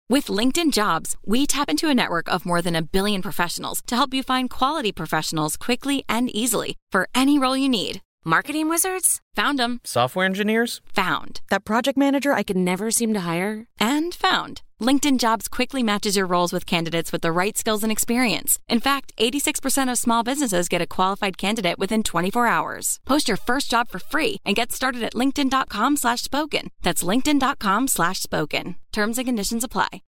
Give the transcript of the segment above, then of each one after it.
With LinkedIn Jobs, we tap into a network of more than 1 billion professionals to help you find quality professionals quickly and easily for any role you need. Marketing wizards? Found them. Software engineers? Found. That project manager I could never seem to hire? And found. LinkedIn Jobs quickly matches your roles with candidates with the right skills and experience. In fact, 86% of small businesses get a qualified candidate within 24 hours. Post your first job for free and get started at linkedin.com/spoken. That's linkedin.com/spoken. Terms and conditions apply.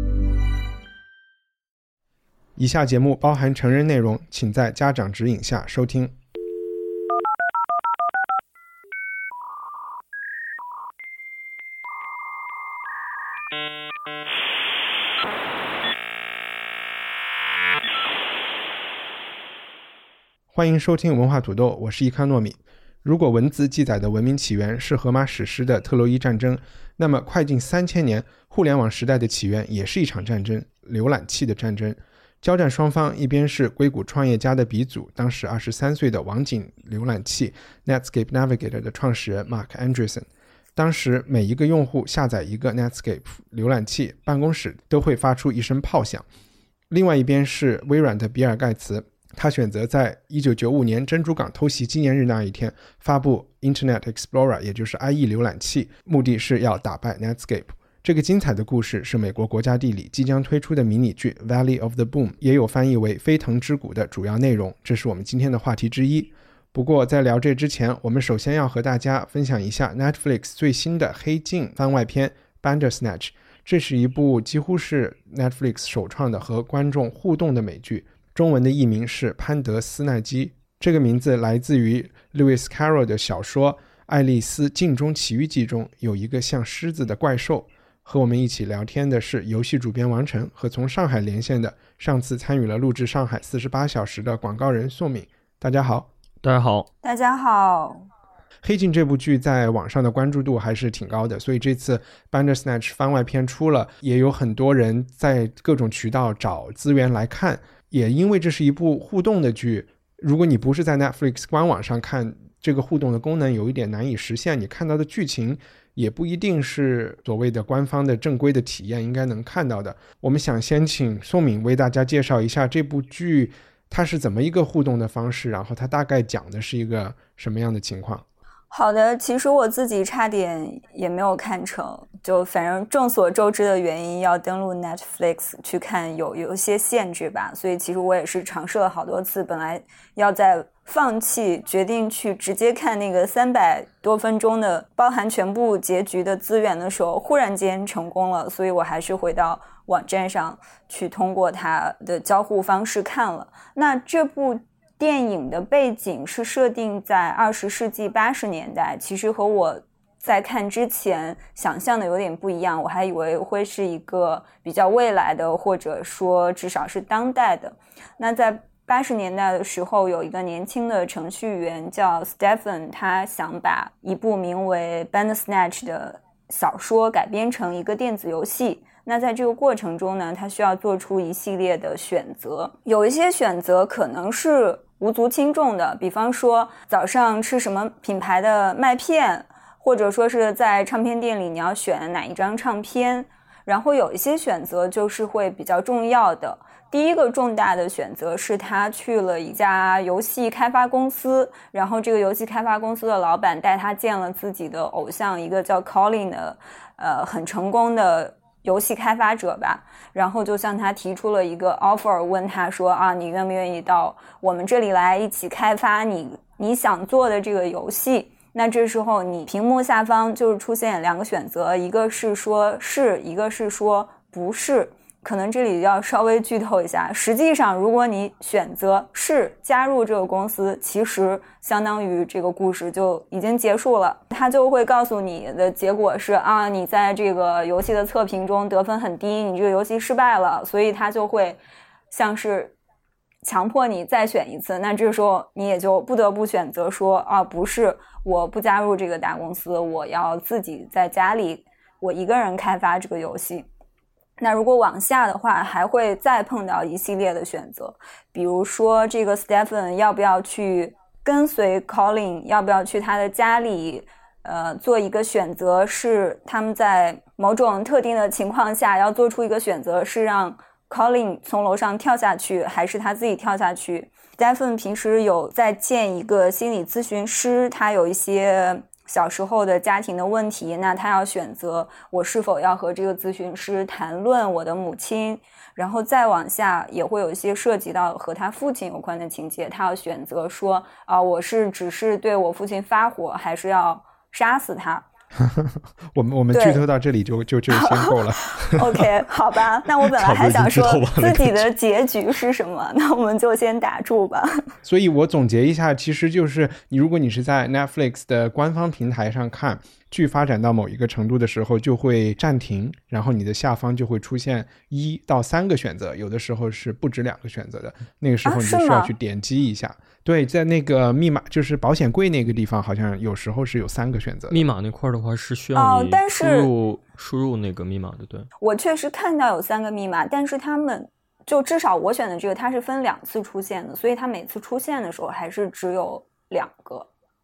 以下节目包含成人内容，请在家长指引下收听。欢迎收听文化土豆，我是伊康糯米。如果文字记载的文明起源是荷马史诗的特洛伊战争，那么快近3000年，互联网时代的起源也是一场战争，浏览器的战争。交战双方一边是硅谷创业家的鼻祖，当时23岁的网景浏览器 Netscape Navigator 的创始人 Mark Andreessen。当时每一个用户下载一个 Netscape 浏览器，办公室都会发出一声炮响。另外一边是微软的比尔盖茨，他选择在1995年珍珠港偷袭纪念日那一天发布 Internet Explorer， 也就是 IE 浏览器，目的是要打败 Netscape。这个精彩的故事是美国国家地理即将推出的迷你剧 Valley of the Boom， 也有翻译为飞腾之谷的主要内容，这是我们今天的话题之一。不过在聊这之前，我们首先要和大家分享一下 Netflix 最新的黑镜番外篇 Bandersnatch。 这是一部几乎是 Netflix 首创的和观众互动的美剧，中文的译名是潘德斯奈基。这个名字来自于 Lewis Carroll 的小说《爱丽丝镜中奇遇记》中有一个像狮子的怪兽。和我们一起聊天的是游戏主编王晨和从上海连线的上次参与了录制上海48小时的广告人宋敏。大家好。 大家好。 大家好。 黑镜这部剧在网上的关注度还是挺高的，所以这次 Bandersnatch 番外篇出了，也有很多人在各种渠道找资源来看。也因为这是一部互动的剧，如果你不是在 Netflix 官网上看，这个互动的功能有一点难以实现，你看到的剧情也不一定是所谓的官方的正规的体验应该能看到的。我们想先请宋敏为大家介绍一下这部剧它是怎么一个互动的方式，然后它大概讲的是一个什么样的情况。 好的，其实我自己差点也没有看成，就反正众所周知的原因，要登录 Netflix 去看有一些限制吧，所以其实我也是尝试了好多次，本来要在放弃决定去直接看那个300多分钟的包含全部结局的资源的时候，忽然间成功了，所以我还是回到网站上去通过它的交互方式看了。那这部电影的背景是设定在20世纪80年代，其实和我在看之前想象的有点不一样，我还以为会是一个比较未来的，或者说至少是当代的。那在80年代的时候，有一个年轻的程序员叫 Stephen， 他想把一部名为 Bandersnatch 的小说改编成一个电子游戏。那在这个过程中呢，他需要做出一系列的选择，有一些选择可能是无足轻重的，比方说早上吃什么品牌的麦片，或者说是在唱片店里你要选哪一张唱片。然后有一些选择就是会比较重要的。第一个重大的选择是他去了一家游戏开发公司，然后这个游戏开发公司的老板带他见了自己的偶像，一个叫 Colin 的很成功的游戏开发者吧，然后就向他提出了一个 offer， 问他说啊，你愿不愿意到我们这里来一起开发你想做的这个游戏。那这时候你屏幕下方就是出现2个选择，一个是说是，一个是说不是。可能这里要稍微剧透一下，实际上如果你选择是加入这个公司，其实相当于这个故事就已经结束了。他就会告诉你的结果是啊，你在这个游戏的测评中得分很低，你这个游戏失败了，所以他就会像是强迫你再选一次。那这时候你也就不得不选择说啊，不是，我不加入这个大公司，我要自己在家里我一个人开发这个游戏。那如果往下的话，还会再碰到一系列的选择，比如说这个 Stephen 要不要去跟随 Colin， 要不要去他的家里做一个选择，是他们在某种特定的情况下要做出一个选择，是让 Colin 从楼上跳下去还是他自己跳下去。 Stephen 平时有在见一个心理咨询师，他有一些小时候的家庭的问题，那他要选择我是否要和这个咨询师谈论我的母亲，然后再往下也会有一些涉及到和他父亲有关的情节，他要选择说我是只是对我父亲发火，还是要杀死他。 我们剧透到这里就先够了。 OK， 好吧，那我本来还想说自己的结局是什么，那我们就先打住吧。 所以我总结一下，其实就是如果你是在 Netflix 的官方平台上看，剧发展到某一个程度的时候就会暂停，然后你的下方就会出现1到3个选择，有的时候是不止2个选择的，那个时候你就需要去点击一下。对，在那个密码就是保险柜那个地方，好像有时候是有3个选择的。 密码那块的话是需要你输入那个密码的。对， 我确实看到有3个密码，但是他们就至少我选的这个它是分2次出现的，所以它每次出现的时候还是只有2个。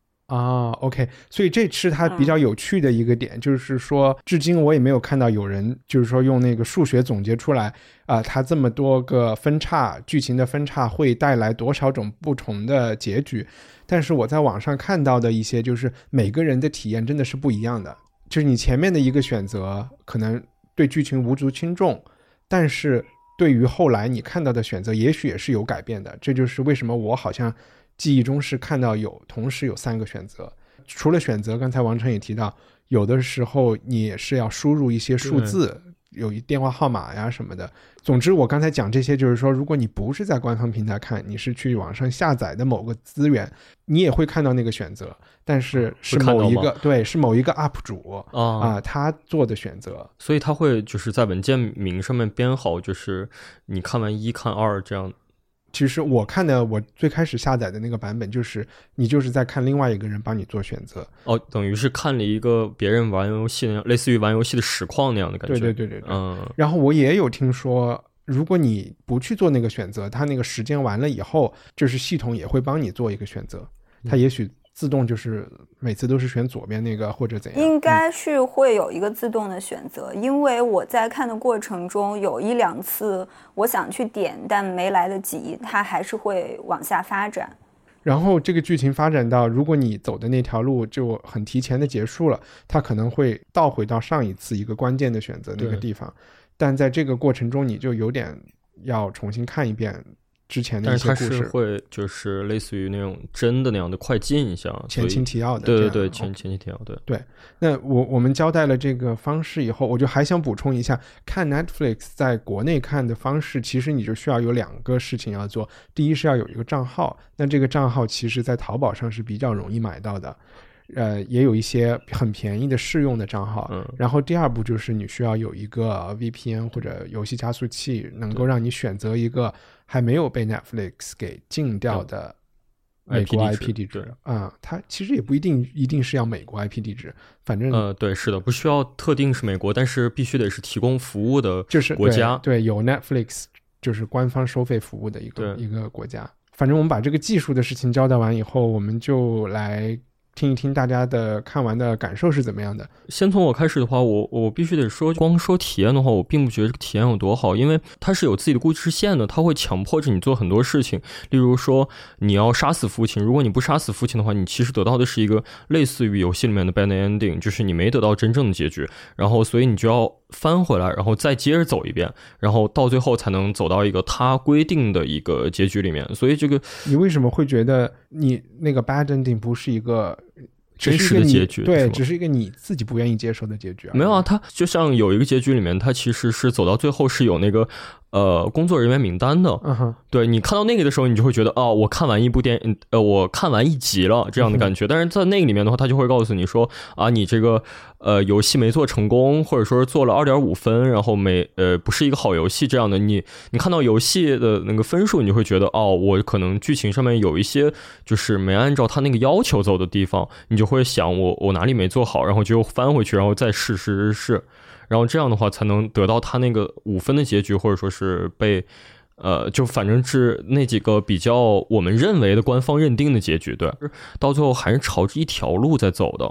OK， 所以这是它比较有趣的一个点，就是说至今我也没有看到有人就是说用那个数学总结出来它这么多个分叉，剧情的分叉会带来多少种不同的结局。但是我在网上看到的一些就是每个人的体验真的是不一样的，就是你前面的一个选择可能对剧情无足轻重，但是对于后来你看到的选择也许也是有改变的。这就是为什么我好像记忆中是看到同时有3个选择。除了选择，刚才王晨也提到，有的时候你也是要输入一些数字，有一电话号码呀什么的。总之我刚才讲这些就是说，如果你不是在官方平台看，你是去网上下载的某个资源，你也会看到那个选择，但是是某一个是某一个 UP 主他做的选择。 所以他会就是在文件名上面编好，就是你看完1看2这样。 其实我看的，我最开始下载的那个版本就是你就是在看另外一个人帮你做选择。 等于是看了一个别人玩游戏那样，类似于玩游戏的实况那样的感觉。 对。然后我也有听说，如果你不去做那个选择，它那个时间完了以后，就是系统也会帮你做一个选择，它也许自动就是每次都是选左边那个或者怎样。 应该是会有一个自动的选择，因为我在看的过程中有1、2次我想去点但没来得及，它还是会往下发展。 然后这个剧情发展到如果你走的那条路就很提前的结束了，它可能会倒回到上一次一个关键的选择那个地方，但在这个过程中你就有点要重新看一遍之前的一些故事。 但是它是会就是类似于那种真的那样的快进一下， 前情提要的。 对，前情提要。 对。那我们交代了这个方式以后，我就还想补充一下，看 Netflix 在国内看的方式，其实你就需要有2个事情要做。第一是要有一个账号，那这个账号其实在淘宝上是比较容易买到的，也有一些很便宜的试用的账号。然后第2步就是你需要有一个 VPN 或者游戏加速器，能够让你选择一个还没有被 Netflix 给禁掉的美国 IP 地址它其实也不一定是要美国 IP 地址，反正对，是的，不需要特定是美国，但是必须得是提供服务的国家， 就是对有 Netflix 就是官方收费服务的一个国家。反正我们把这个技术的事情交代完以后，我们就来听一听大家的看完的感受是怎么样的。 先从我开始的话，我必须得说，光说体验的话，我并不觉得这个体验有多好，因为它是有自己的故事线的，它会强迫着你做很多事情。例如说你要杀死父亲，如果你不杀死父亲的话，你其实得到的是一个类似于游戏里面的 bad ending， 就是你没得到真正的结局，然后所以你就要翻回来，然后再接着走一遍，然后到最后才能走到一个它规定的一个结局里面。所以这个你为什么会觉得你那个 bad ending 不是一个真实的结局？ 对，只是一个你自己不愿意接受的结局。 没有啊，它就像有一个结局里面，它其实是走到最后是有那个工作人员名单的。对，你看到那个的时候，你就会觉得我看完一部电影，我看完一集了这样的感觉。但是在那个里面的话，他就会告诉你说你这个游戏没做成功，或者说是做了 2.5 分，然后不是一个好游戏这样的。你看到游戏的那个分数，你就会觉得我可能剧情上面有一些就是没按照他那个要求走的地方，你就会想我哪里没做好，然后就翻回去，然后再试，然后这样的话才能得到他那个5分的结局，或者说是被就反正是那几个比较我们认为的官方认定的结局。对，到最后还是朝着一条路在走的。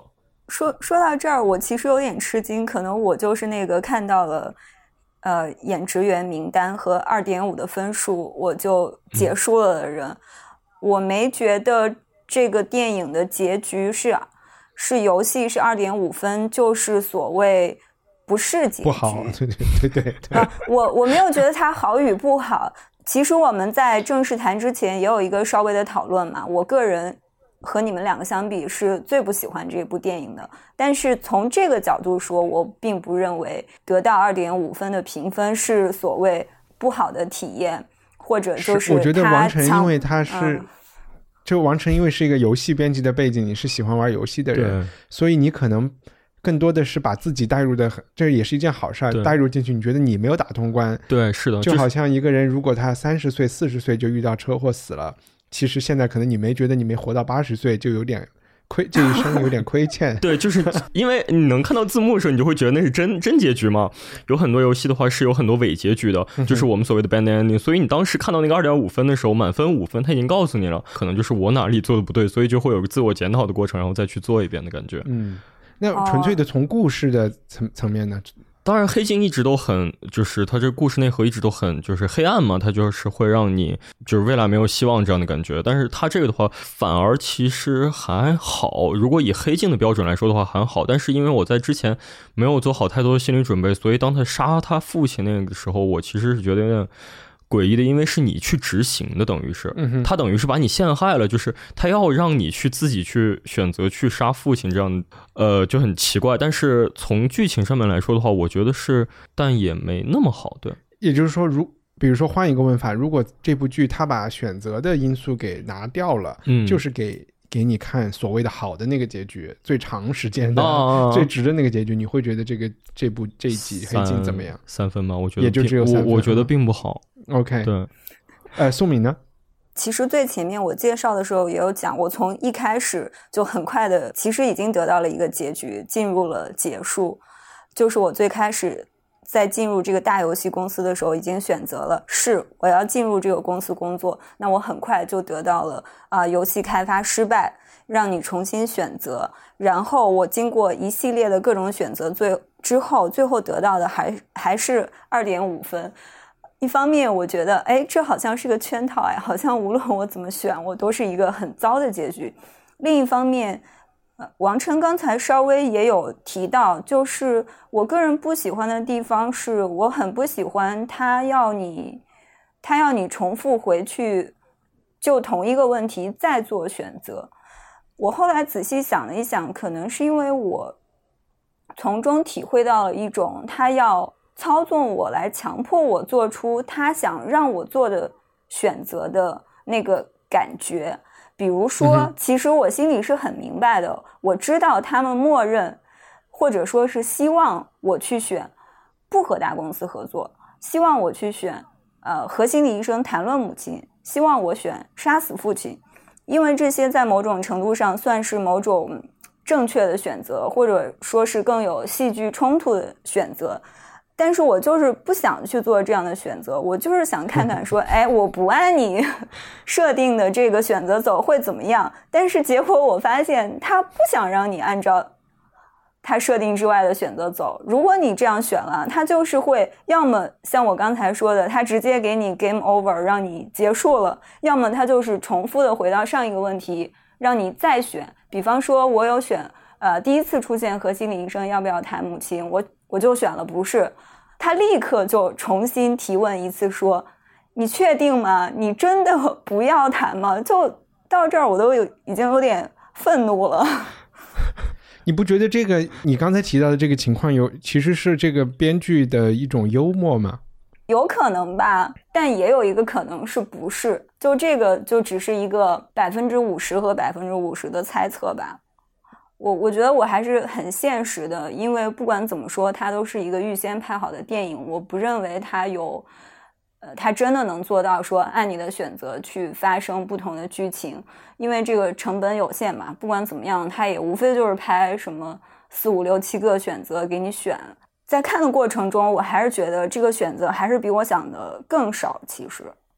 说到这儿，我其实有点吃惊，可能我就是那个看到了演职员名单和 2.5 的分数我就结束了的人。我没觉得这个电影的结局是游戏是 2.5 分就是所谓不是结局， 不好，对我没有觉得它好与不好。其实我们在正式谈之前也有一个稍微的讨论嘛，我个人和你们两个相比是最不喜欢这部电影的，但是从这个角度说，我并不认为得到 2.5 分的评分是所谓不好的体验，或者就是我觉得王晨因为他是就王晨因为是一个游戏编辑的背景，你是喜欢玩游戏的人，所以你可能更多的是把自己带入的，这也是一件好事，带入进去，你觉得你没有打通关。 对，是的， 就好像一个人如果他30岁40岁就遇到车祸死了，其实现在可能你没觉得你没活到80岁就有点亏，这一生有点亏欠。 对，就是因为你能看到字幕的时候，你就会觉得那是真结局嘛。有很多游戏的话是有很多伪结局的，就是我们所谓的 bad ending。所以你当时看到那个 2.5 分的时候，满分5分，他已经告诉你了，可能就是我哪里做的不对，所以就会有个自我检讨的过程，然后再去做一遍的感觉。 那纯粹的从故事的层面呢？ 当然黑镜一直都很，就是它这故事内核一直都很就是黑暗嘛，它就是会让你就是未来没有希望这样的感觉。但是它这个的话反而其实还好，如果以黑镜的标准来说的话还好，但是因为我在之前没有做好太多的心理准备，所以当他杀他父亲那个时候，我其实是觉得有点诡异的，因为是你去执行的，等于是他等于是把你陷害了，就是他要让你去自己去选择去杀父亲，这样就很奇怪。但是从剧情上面来说的话，我觉得是，但也没那么好。对， 也就是说比如说换一个问法，如果这部剧他把选择的因素给拿掉了，就是给你看所谓的好的那个结局，最长时间的最值的那个结局，你会觉得这一集黑镜怎么样 ？3分吗？我觉得也就只有3分。 我觉得并不好。 OK， 对。 宋敏呢？ 其实最前面我介绍的时候也有讲，我从一开始就很快的其实已经得到了一个结局，进入了结束。就是我最开始在进入这个大游戏公司的时候已经选择了是我要进入这个公司工作，那我很快就得到了游戏开发失败，让你重新选择，然后我经过一系列的各种选择最后得到的还是 2.5 分。一方面我觉得这好像是个圈套好像无论我怎么选我都是一个很糟的结局。另一方面王琛刚才稍微也有提到，就是我个人不喜欢的地方是我很不喜欢他要你重复回去就同一个问题再做选择。我后来仔细想了一想，可能是因为我从中体会到了一种他要操纵我来强迫我做出他想让我做的选择的那个感觉。比如说其实我心里是很明白的，我知道他们默认或者说是希望我去选不和大公司合作，希望我去选和心理医生谈论母亲，希望我选杀死父亲，因为这些在某种程度上算是某种正确的选择，或者说是更有戏剧冲突的选择。但是我就是不想去做这样的选择，我就是想看看说我不按你设定的这个选择走会怎么样。但是结果我发现他不想让你按照他设定之外的选择走，如果你这样选了，他就是会要么像我刚才说的他直接给你 game over 让你结束了，要么他就是重复的回到上一个问题让你再选。比方说我有选第一次出现和心理医生要不要谈母亲，我就选了不是，他立刻就重新提问一次说你确定吗？你真的不要谈吗？就到这儿我都已经有点愤怒了。 你不觉得这个你刚才提到的这个情况其实是这个编剧的一种幽默吗？ 有可能吧，但也有一个可能是不是，就这个就只是一个50%和50%的猜测吧。我觉得我还是很现实的，因为不管怎么说它都是一个预先拍好的电影，我不认为它真的能做到说按你的选择去发生不同的剧情，因为这个成本有限嘛，不管怎么样它也无非就是拍什么4、5、6、7个选择给你选。在看的过程中我还是觉得这个选择还是比我想的更少。其实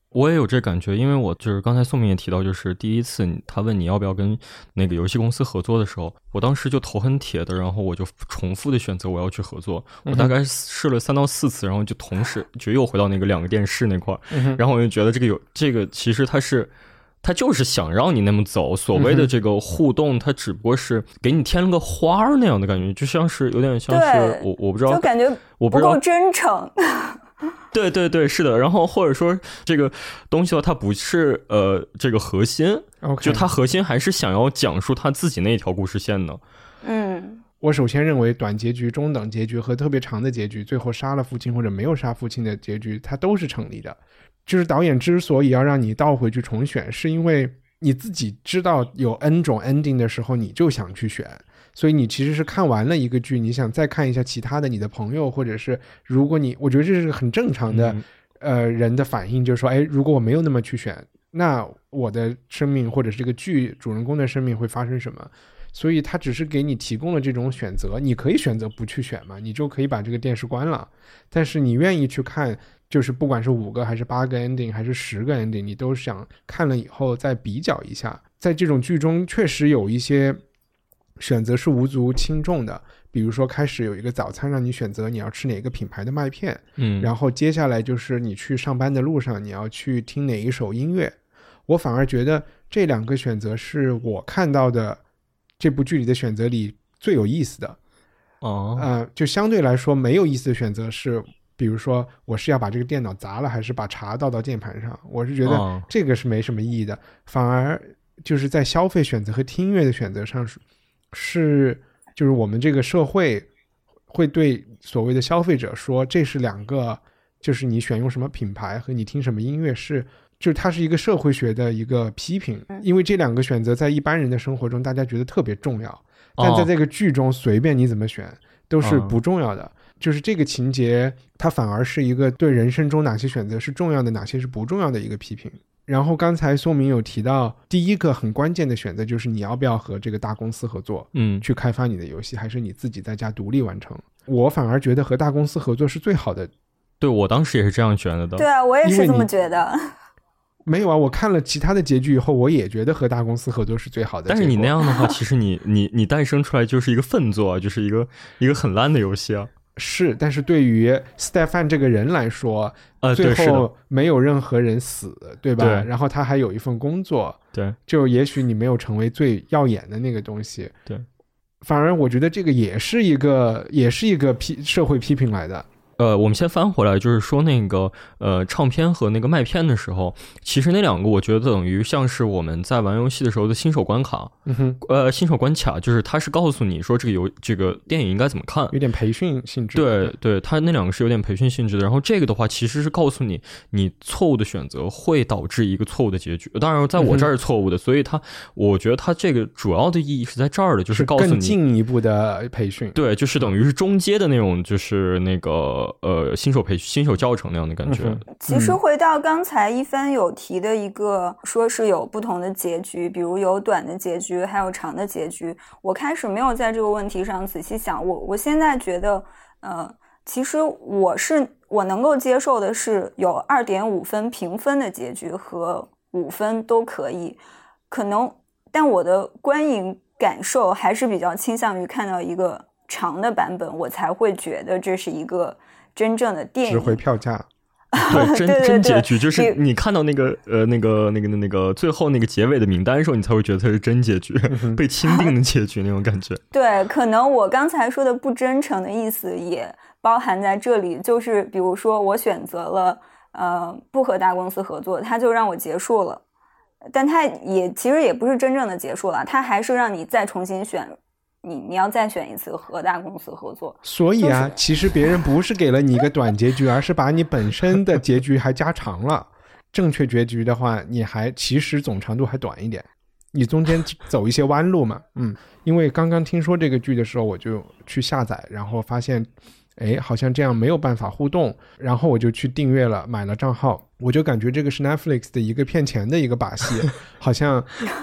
我也有这感觉，因为我就是刚才宋明也提到，就是第一次他问你要不要跟那个游戏公司合作的时候，我当时就头很铁的，然后我就重复的选择我要去合作，我大概试了3到4次，然后就同时就又回到那个2个电视那块，然后我就觉得这个其实他就是想让你那么走，所谓的这个互动，它只不过是给你添了个花儿那样的感觉，就像是有点像是我不知道， 就感觉不够真诚。 对对对，是的。然后或者说这个东西的话，它不是这个核心，就它核心还是想要讲述他自己那一条故事线的。 我首先认为短结局、中等结局和特别长的结局，最后杀了父亲或者没有杀父亲的结局，它都是成立的。就是导演之所以要让你倒回去重选，是因为你自己知道有 N 种 ending 的时候，你就想去选。所以你其实是看完了一个剧，你想再看一下其他的你的朋友，或者是如果我觉得这是很正常的人的反应，就是说如果我没有那么去选，那我的生命或者是这个剧主人公的生命会发生什么。所以他只是给你提供了这种选择，你可以选择不去选嘛，你就可以把这个电视关了。但是你愿意去看，就是不管是5个还是8个 ending 还是10个 ending， 你都想看了以后再比较一下。在这种剧中确实有一些选择是无足轻重的，比如说开始有一个早餐让你选择你要吃哪个品牌的麦片，然后接下来就是你去上班的路上你要去听哪一首音乐。我反而觉得这2个选择是我看到的这部剧里的选择里最有意思的。就相对来说没有意思的选择是，比如说我是要把这个电脑砸了还是把茶倒到键盘上，我是觉得这个是没什么意义的。反而就是在消费选择和听音乐的选择上是就是我们这个社会会对所谓的消费者说，这是2个，就是你选用什么品牌和你听什么音乐就是它是一个社会学的一个批评，因为这2个选择在一般人的生活中大家觉得特别重要，但在这个剧中随便你怎么选都是不重要的。就是这个情节它反而是一个对人生中哪些选择是重要的哪些是不重要的一个批评。然后刚才宋明有提到第一个很关键的选择就是你要不要和这个大公司合作去开发你的游戏，还是你自己在家独立完成。我反而觉得和大公司合作是最好的。 对，我当时也是这样觉得的。 对啊，我也是这么觉得。 没有啊，我看了其他的结局以后我也觉得和大公司合作是最好的。 但是你那样的话其实你诞生出来就是一个粪作，就是一个很烂的游戏啊。 是，但是对于 Stefan 这个人来说最后没有任何人死， 对吧？对，然后他还有一份工作，对，就也许你没有成为最耀眼的那个东西，对，反而我觉得这个也是一个社会批评来的。 我们先翻回来，就是说那个唱片和那个麦片的时候，其实那2个我觉得等于像是我们在玩游戏的时候的新手关卡，新手关卡，就是它是告诉你说这个电影应该怎么看， 有点培训性质。 对对，它那2个是有点培训性质的。然后这个的话其实是告诉你错误的选择会导致一个错误的结局，当然在我这儿是错误的，所以我觉得它这个主要的意义是在这儿的，就是告诉你更进一步的培训。 对，就是等于是中阶的那种，就是那个新手教程那样的感觉。 其实回到刚才一帆有提的一个，说是有不同的结局，比如有短的结局还有长的结局。我开始没有在这个问题上仔细想，我现在觉得其实我能够接受的是有 2.5 分评分的结局和5分都可以，但我的观影感受还是比较倾向于看到一个长的版本，我才会觉得这是一个真正的电影， 值回票价。 对，真结局就是你看到那个最后那个结尾的名单的时候，你才会觉得它是真结局，被钦定的结局那种感觉。 对，可能我刚才说的不真诚的意思也包含在这里，就是比如说我选择了不和大公司合作，它就让我结束了，但它其实也不是真正的结束了，它还是让你再重新选。你要再选一次和大公司合作。 所以啊，其实别人不是给了你一个短结局，而是把你本身的结局还加长了。正确结局的话，你还其实总长度还短一点，你中间走一些弯路嘛。因为刚刚听说这个剧的时候，我就去下载，然后发现好像这样没有办法互动，然后我就去订阅了，买了账号。我就感觉这个是 Netflix 的一个骗钱的一个把戏，好像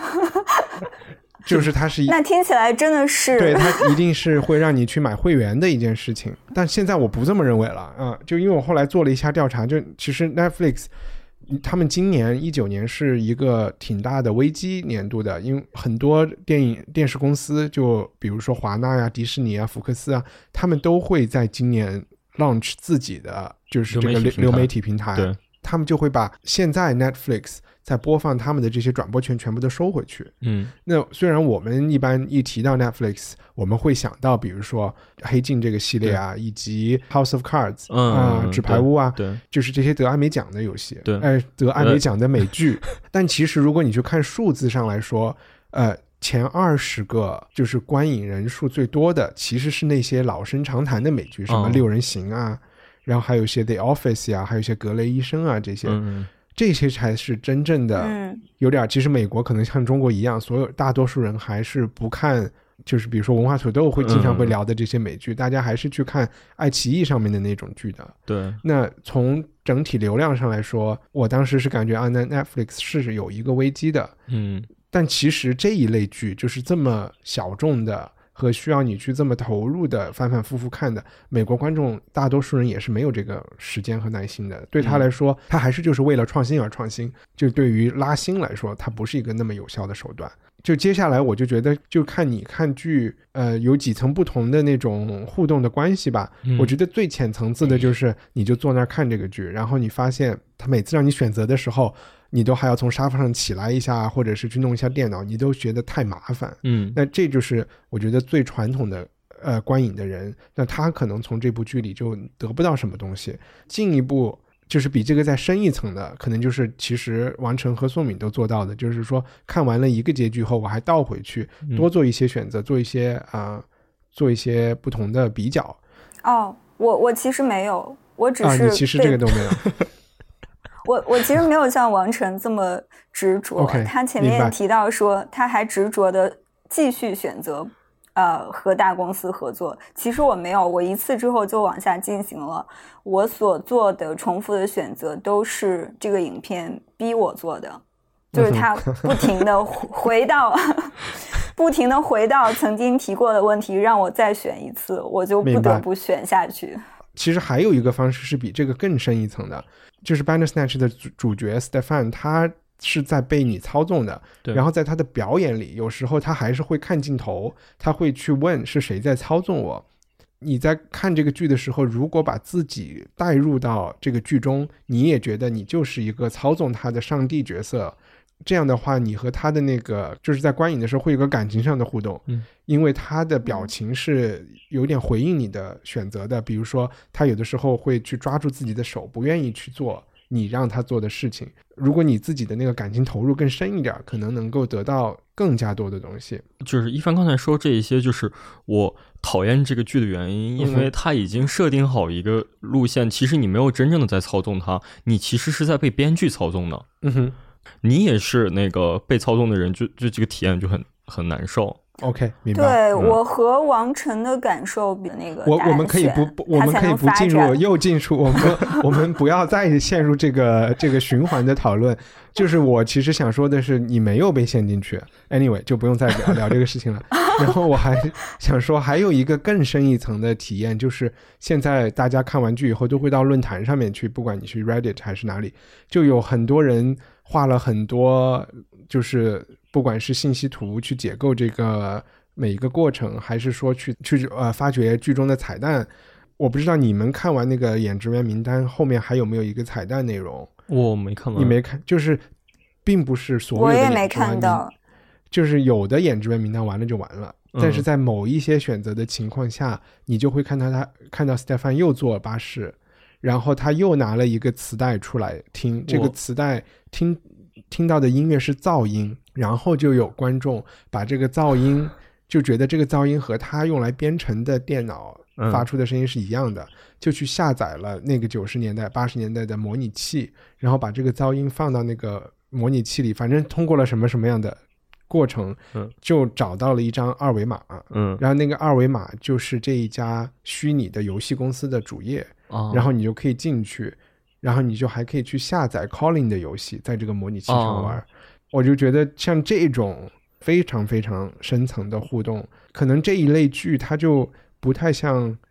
就是它是那听起来真的是对，它一定是会让你去买会员的一件事情。但现在我不这么认为了就因为我后来做了一下调查，就其实 Netflix 他们今年19年是一个挺大的危机年度的，因为很多电视公司，就比如说华纳呀、迪士尼啊、福克斯啊，他们都会在今年 launch 自己的就是这个流媒体平台， 对， 他们就会把现在 Netflix 在播放他们的这些转播权全部都收回去。那虽然我们一般一提到 Netflix 我们会想到比如说黑镜这个系列啊，以及 House of Cards 纸牌屋啊， 对， 就是这些得艾美奖的游戏， 对， 得艾美奖的美剧但其实如果你去看数字上来说，前20个就是观影人数最多的其实是那些老生常谈的美剧，什么六人行啊，然后还有一些 The Office 啊，还有一些格雷医生啊，这些才是真正的有点，其实美国可能像中国一样，所有大多数人还是不看，就是比如说文化土豆会经常会聊的这些美剧，大家还是去看爱奇艺上面的那种剧的。 对， 那从整体流量上来说，我当时是感觉那 Netflix 是有一个危机的。但其实这一类剧就是这么小众的和需要你去这么投入的反反复复看的，美国观众大多数人也是没有这个时间和耐心的，对他来说他还是就是为了创新而创新，就对于拉新来说它不是一个那么有效的手段。就接下来我就觉得就看你看剧有几层不同的那种互动的关系吧。我觉得最浅层次的就是你就坐那儿看这个剧，然后你发现他每次让你选择的时候你都还要从沙发上起来一下，或者是去弄一下电脑，你都觉得太麻烦。那这就是我觉得最传统的观影的人，那他可能从这部剧里就得不到什么东西。进一步就是比这个再深一层的，可能就是其实王晨和宋敏都做到的，就是说看完了一个结局后我还倒回去多做一些选择，做一些不同的比较。 我其实没有，我只是你其实这个都没有我其实没有像王晨这么执着他前面提到说他还执着的继续选择和大公司合作，其实我没有，我一次之后就往下进行了，我所做的重复的选择都是这个影片逼我做的，就是他不停的回到不停的回到曾经提过的问题，让我再选一次，我就不得不选下去。 其实还有一个方式是比这个更深一层的，就是 Bandersnatch 的主角 Stefan 他是在被你操纵的，然后在他的表演里有时候他还是会看镜头，他会去问是谁在操纵我。你在看这个剧的时候，如果把自己带入到这个剧中，你也觉得你就是一个操纵他的上帝角色，这样的话你和他的那个就是在观影的时候会有个感情上的互动，因为他的表情是有点回应你的选择的，比如说他有的时候会去抓住自己的手，不愿意去做你让他做的事情，如果你自己的那个感情投入更深一点，可能能够得到更加多的东西。 就是一帆刚才说这一些就是我讨厌这个剧的原因，因为他已经设定好一个路线，其实你没有真正的在操纵他，你其实是在被编剧操纵的。你也是那个被操纵的人，就这个体验就很难受。 OK， 明白。 对，我和王晨的感受比那个我们可以不进入又进入我们不要再陷入这个循环的讨论。就是我其实想说的是，你没有被陷进去 ，anyway 就不用再聊这个事情了。然后我还想说，还有一个更深一层的体验，就是现在大家看完剧以后都会到论坛上面去，不管你去 Reddit 还是哪里，就有很多人画了很多，就是不管是信息图去解构这个每一个过程，还是说去发掘剧中的彩蛋。我不知道你们看完那个演职员名单后面还有没有一个彩蛋内容？ 我没看完。 你没看，就是并不是所有的演职员， 我也没看到， 就是有的演职员名单完了就完了，但是在某一些选择的情况下，你就会看到 Stefan 又坐巴士，然后他又拿了一个磁带出来听，这个磁带听到的音乐是噪音，然后就有观众把这个噪音就觉得这个噪音和他用来编程的电脑发出的声音是一样的，就去下载了那个90年代80年代的模拟器，然后把这个噪音放到那个模拟器里，反正通过了什么样的过程，就找到了一张二维码，然后那个二维码就是这一家虚拟的游戏公司的主页，然后你就可以进去，然后你就还可以去下载 Calling 的游戏，在这个模拟器上玩。我就觉得像这种非常非常深层的互动，可能这一类剧它就不太像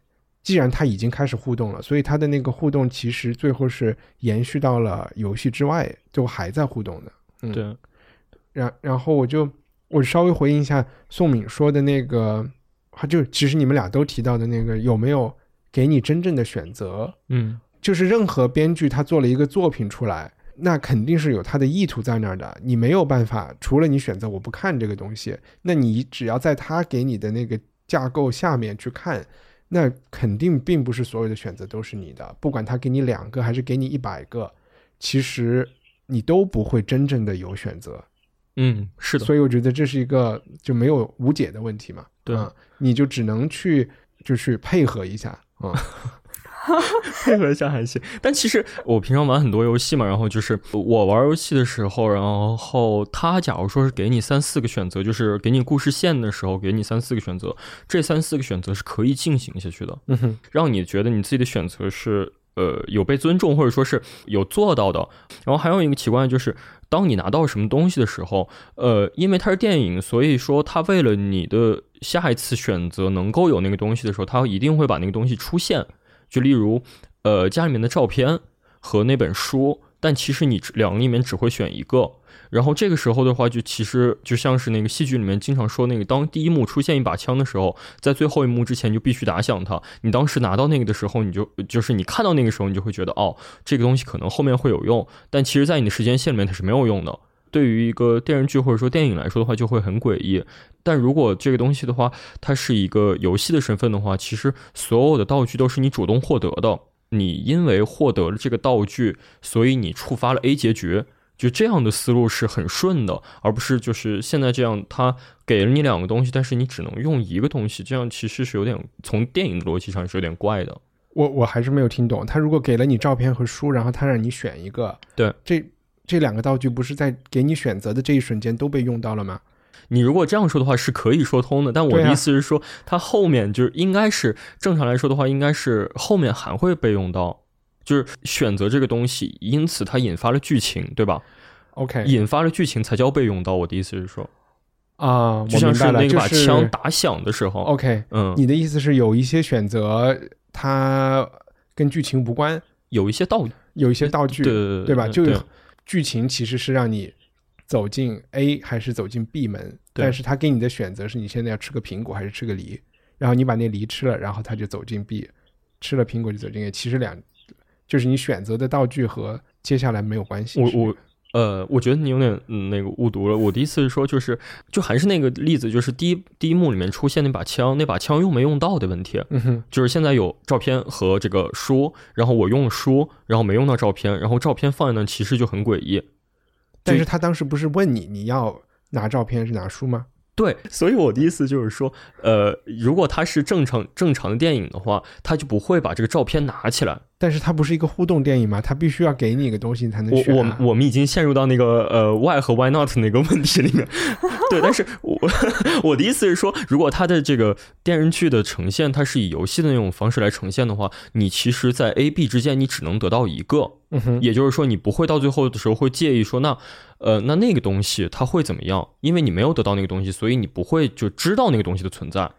既然他已经开始互动了，所以他的那个互动其实最后是延续到了游戏之外，就还在互动的。 对。 然后我稍微回应一下宋敏说的那个，就其实你们俩都提到的那个，有没有给你真正的选择？就是任何编剧他做了一个作品出来，那肯定是有他的意图在那儿的，你没有办法，除了你选择我不看这个东西，那你只要在他给你的那个架构下面去看，那肯定并不是所有的选择都是你的，不管他给你2个还是给你100个，其实你都不会真正的有选择。 是的。 所以我觉得这是一个就没有无解的问题嘛。 对， 你就只能去配合一下。 配合一下还行。但其实我平常玩很多游戏嘛，然后就是我玩游戏的时候，然后他假如说是给你3-4个选择，就是给你故事线的时候给你3-4个选择，这3-4个选择是可以进行下去的，让你觉得你自己的选择是有被尊重，或者说是有做到的。然后还有一个奇怪就是，当你拿到什么东西的时候，因为它是电影，所以说它为了你的下一次选择能够有那个东西的时候，它一定会把那个东西出现。就例如家里面的照片和那本书，但其实你2个里面只会选一个。然后这个时候的话，就其实就像是那个戏剧里面经常说那个，当第一幕出现一把枪的时候，在最后一幕之前就必须打响它。你当时拿到那个的时候，就是你看到那个时候，你就会觉得这个东西可能后面会有用，但其实在你的时间线里面它是没有用的。对于一个电视剧或者说电影来说的话，就会很诡异。但如果这个东西的话，它是一个游戏的身份的话，其实所有的道具都是你主动获得的。你因为获得了这个道具，所以你触发了 A 结局，就这样的思路是很顺的，而不是就是现在这样，他给了你2个东西，但是你只能用1个东西，这样其实是有点从电影的逻辑上是有点怪的。 我还是没有听懂，他如果给了你照片和书，然后他让你选一个， 对， 这2个道具不是在给你选择的这一瞬间都被用到了吗？ 你如果这样说的话是可以说通的，但我的意思是说，它后面就是应该是正常来说的话，应该是后面还会被用到，就是选择这个东西，因此它引发了剧情，对吧 ？OK， 引发了剧情才叫被用到。我的意思是说， 就像是那个把枪打响的时候。 OK， 你的意思是有一些选择它跟剧情无关，有一些道具，对吧？就剧情其实是让你走进 A 还是走进 B 门，但是他给你的选择是你现在要吃个苹果还是吃个梨，然后你把那梨吃了，然后他就走进 B， 吃了苹果就走进 A， 其实就是你选择的道具和接下来没有关系。 我觉得你有点那个误读了。我的意思是说，就还是那个例子，就是第一幕里面出现那把枪用没用到的问题。就是现在有照片和这个书，然后我用了书，然后没用到照片，然后照片放在那其实就很诡异。 但是他当时不是问你要拿照片是拿书吗？ 对，所以我的意思就是说，如果它是正常的电影的话，他就不会把这个照片拿起来。 但是它不是一个互动电影吗？它必须要给你一个东西才能选我们已经陷入到那个why 和 why not 那个问题里面。对，但是我的意思是说，如果它的这个电视剧的呈现，它是以游戏的那种方式来呈现的话，你其实在 A、B 之间你只能得到一个。也就是说，你不会到最后的时候会介意说那个东西它会怎么样，因为你没有得到那个东西，所以你不会就知道那个东西的存在。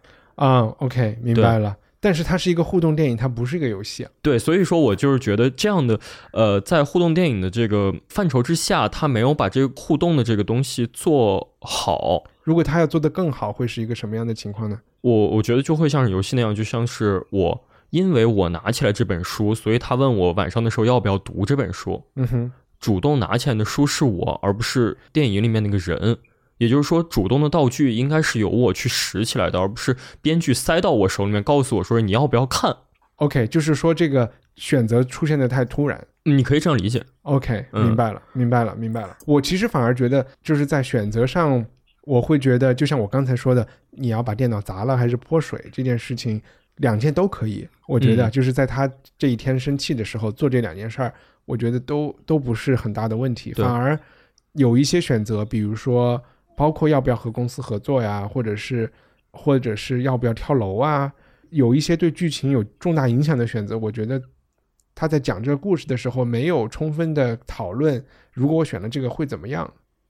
OK， 明白了。但是它是一个互动电影，它不是一个游戏。 对，所以说我就是觉得这样的在互动电影的这个范畴之下，它没有把这个互动的这个东西做好。 如果它要做得更好，会是一个什么样的情况呢？ 我觉得就会像是游戏那样，就像是因为我拿起来这本书，所以他问我晚上的时候要不要读这本书。主动拿起来的书是我，而不是电影里面那个人。也就是说，主动的道具应该是由我去拾起来的，而不是编剧塞到我手里面告诉我说你要不要看。 OK， 就是说这个选择出现的太突然。 你可以这样理解。 OK， 明白了。我其实反而觉得就是在选择上，我会觉得就像我刚才说的，你要把电脑砸了还是泼水这件事情，2件都可以。我觉得就是在他这一天生气的时候做这2件事儿，我觉得都不是很大的问题。反而有一些选择，比如说包括要不要和公司合作呀，或者是要不要跳楼啊，有一些对剧情有重大影响的选择，我觉得他在讲这个故事的时候没有充分的讨论，如果我选了这个会怎么样。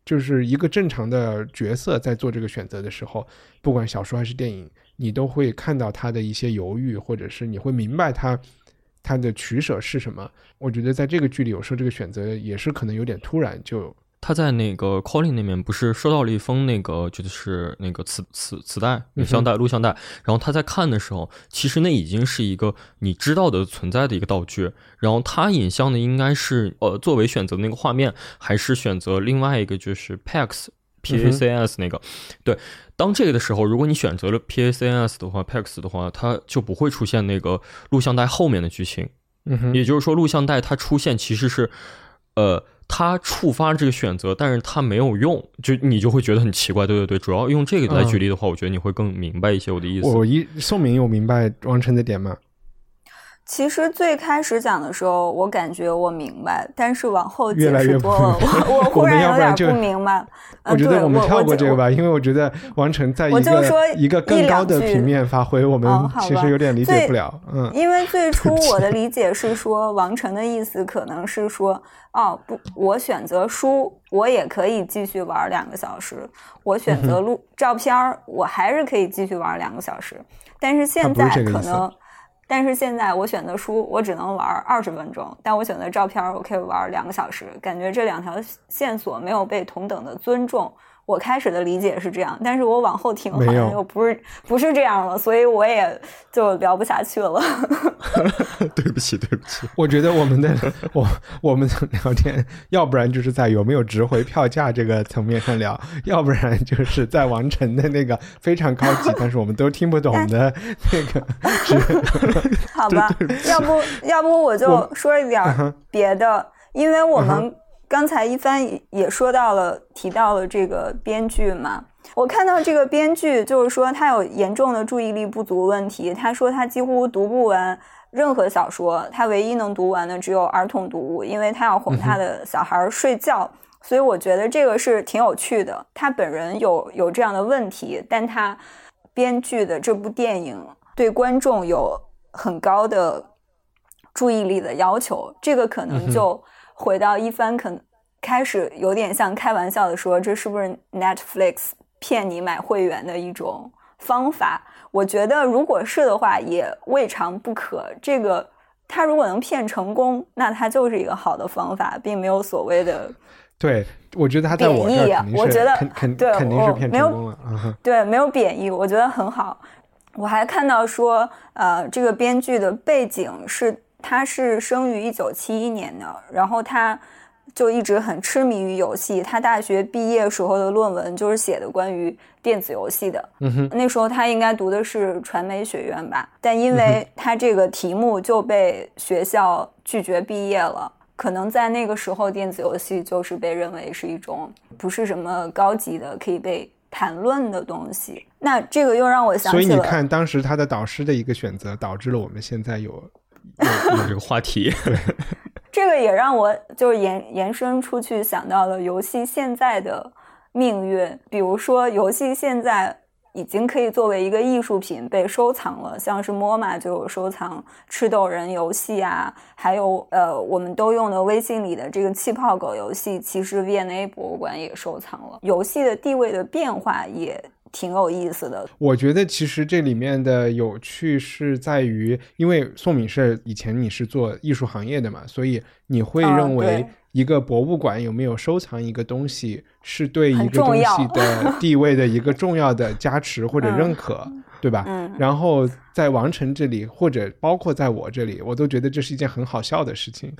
就是一个正常的角色在做这个选择的时候，不管小说还是电影，你都会看到他的一些犹豫，或者是你会明白他的取舍是什么。我觉得在这个剧里有时候这个选择也是可能有点突然。就他在那个 Colin 那边不是收到了一封那个就是那个磁带、影像带、录像带，然后他在看的时候，其实那已经是一个你知道的存在的一个道具，然后他影像的应该是作为选择的那个画面，还是选择另外一个就是 PACS 那个，对。当这个的时候，如果你选择了 PACS 的话 PACS 的话，它就不会出现那个录像带后面的剧情。也就是说录像带它出现其实是它触发了这个选择，但是它没有用，就你就会觉得很奇怪。对对对，主要用这个来举例的话，我觉得你会更明白一些我的意思。 宋明有明白王晨的点吗？ 其实最开始讲的时候我感觉我明白，但是往后解释多了我忽然有点不明白。 我觉得我们跳过这个吧，因为我觉得王晨在一个更高的平面发挥，我们其实有点理解不了。 因为最初我的理解是说王晨的意思可能是说不，我选择书我也可以继续玩2个小时，我选择照片我还是可以继续玩2个小时，但是现在可能但是现在我选择书我只能玩20分钟，但我选择照片我可以玩2个小时，感觉这2条线索没有被同等的尊重。我开始的理解是这样，但是我往后听好像又不是这样了，所以我也就聊不下去了。 对不起我觉得我们的聊天要不然就是在有没有值回票价这个层面上聊，要不然就是在王晨的那个非常高级但是我们都听不懂的那个好吧，要不我就说一点别的，因为我们刚才一帆也提到了这个编剧嘛。我看到这个编剧就是说他有严重的注意力不足问题，他说他几乎读不完任何小说，他唯一能读完的只有儿童读物，因为他要哄他的小孩睡觉。所以我觉得这个是挺有趣的，他本人有这样的问题，但他编剧的这部电影对观众有很高的注意力的要求，这个可能就回到一帆可能开始有点像开玩笑的说，这是不是 Netflix 骗你买会员的一种方法？我觉得如果是的话也未尝不可，这个他如果能骗成功，那他就是一个好的方法，并没有所谓的对，我觉得他在我这儿肯定是骗成功了。 对，没有贬义，我觉得很好。我还看到说这个编剧的背景是他是生于1971年的，然后他就一直很痴迷于游戏，他大学毕业时候的论文就是写的关于电子游戏的。那时候他应该读的是传媒学院吧，但因为他这个题目就被学校拒绝毕业了。可能在那个时候电子游戏就是被认为是一种不是什么高级的可以被谈论的东西。那这个又让我想起了， 所以你看当时他的导师的一个选择导致了我们现在有这个话题。 这个也让我就是延伸出去想到了游戏现在的命运，比如说游戏现在已经可以作为一个艺术品被收藏了，像是 MoMA 就有收藏吃豆人游戏啊，还有我们都用的微信里的这个气泡狗游戏，其实 V&A 博物馆也收藏了。游戏的地位的变化也挺有意思的。 我觉得其实这里面的有趣是在于，因为宋敏是以前你是做艺术行业的嘛，所以你会认为一个博物馆有没有收藏一个东西是对一个东西的地位的一个重要的加持或者认可对吧？然后在王晨这里或者包括在我这里，我都觉得这是一件很好笑的事情。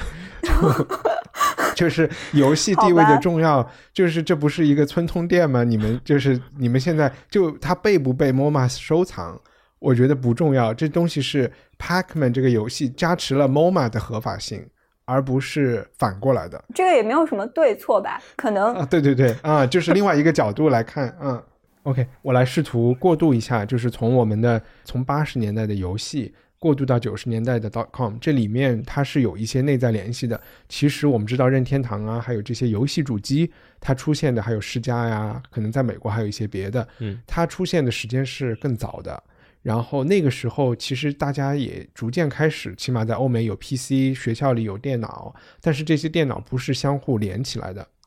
就是游戏地位的重要，就是这不是一个村通店吗？你们现在就它被不被 MoMA 收藏我觉得不重要，这东西是 Pac-Man 这个游戏加持了 MoMA 的合法性，而不是反过来的。 这个也没有什么对错吧，可能对对对就是另外一个角度来看OK， 我来试图过渡一下，就是从80年代的游戏过渡到90年代的 .com， 这里面它是有一些内在联系的。其实我们知道任天堂啊，还有这些游戏主机，它出现的还有世嘉呀，可能在美国还有一些别的，它出现的时间是更早的。然后那个时候其实大家也逐渐开始，起码在欧美有 PC， 学校里有电脑，但是这些电脑不是相互连起来的。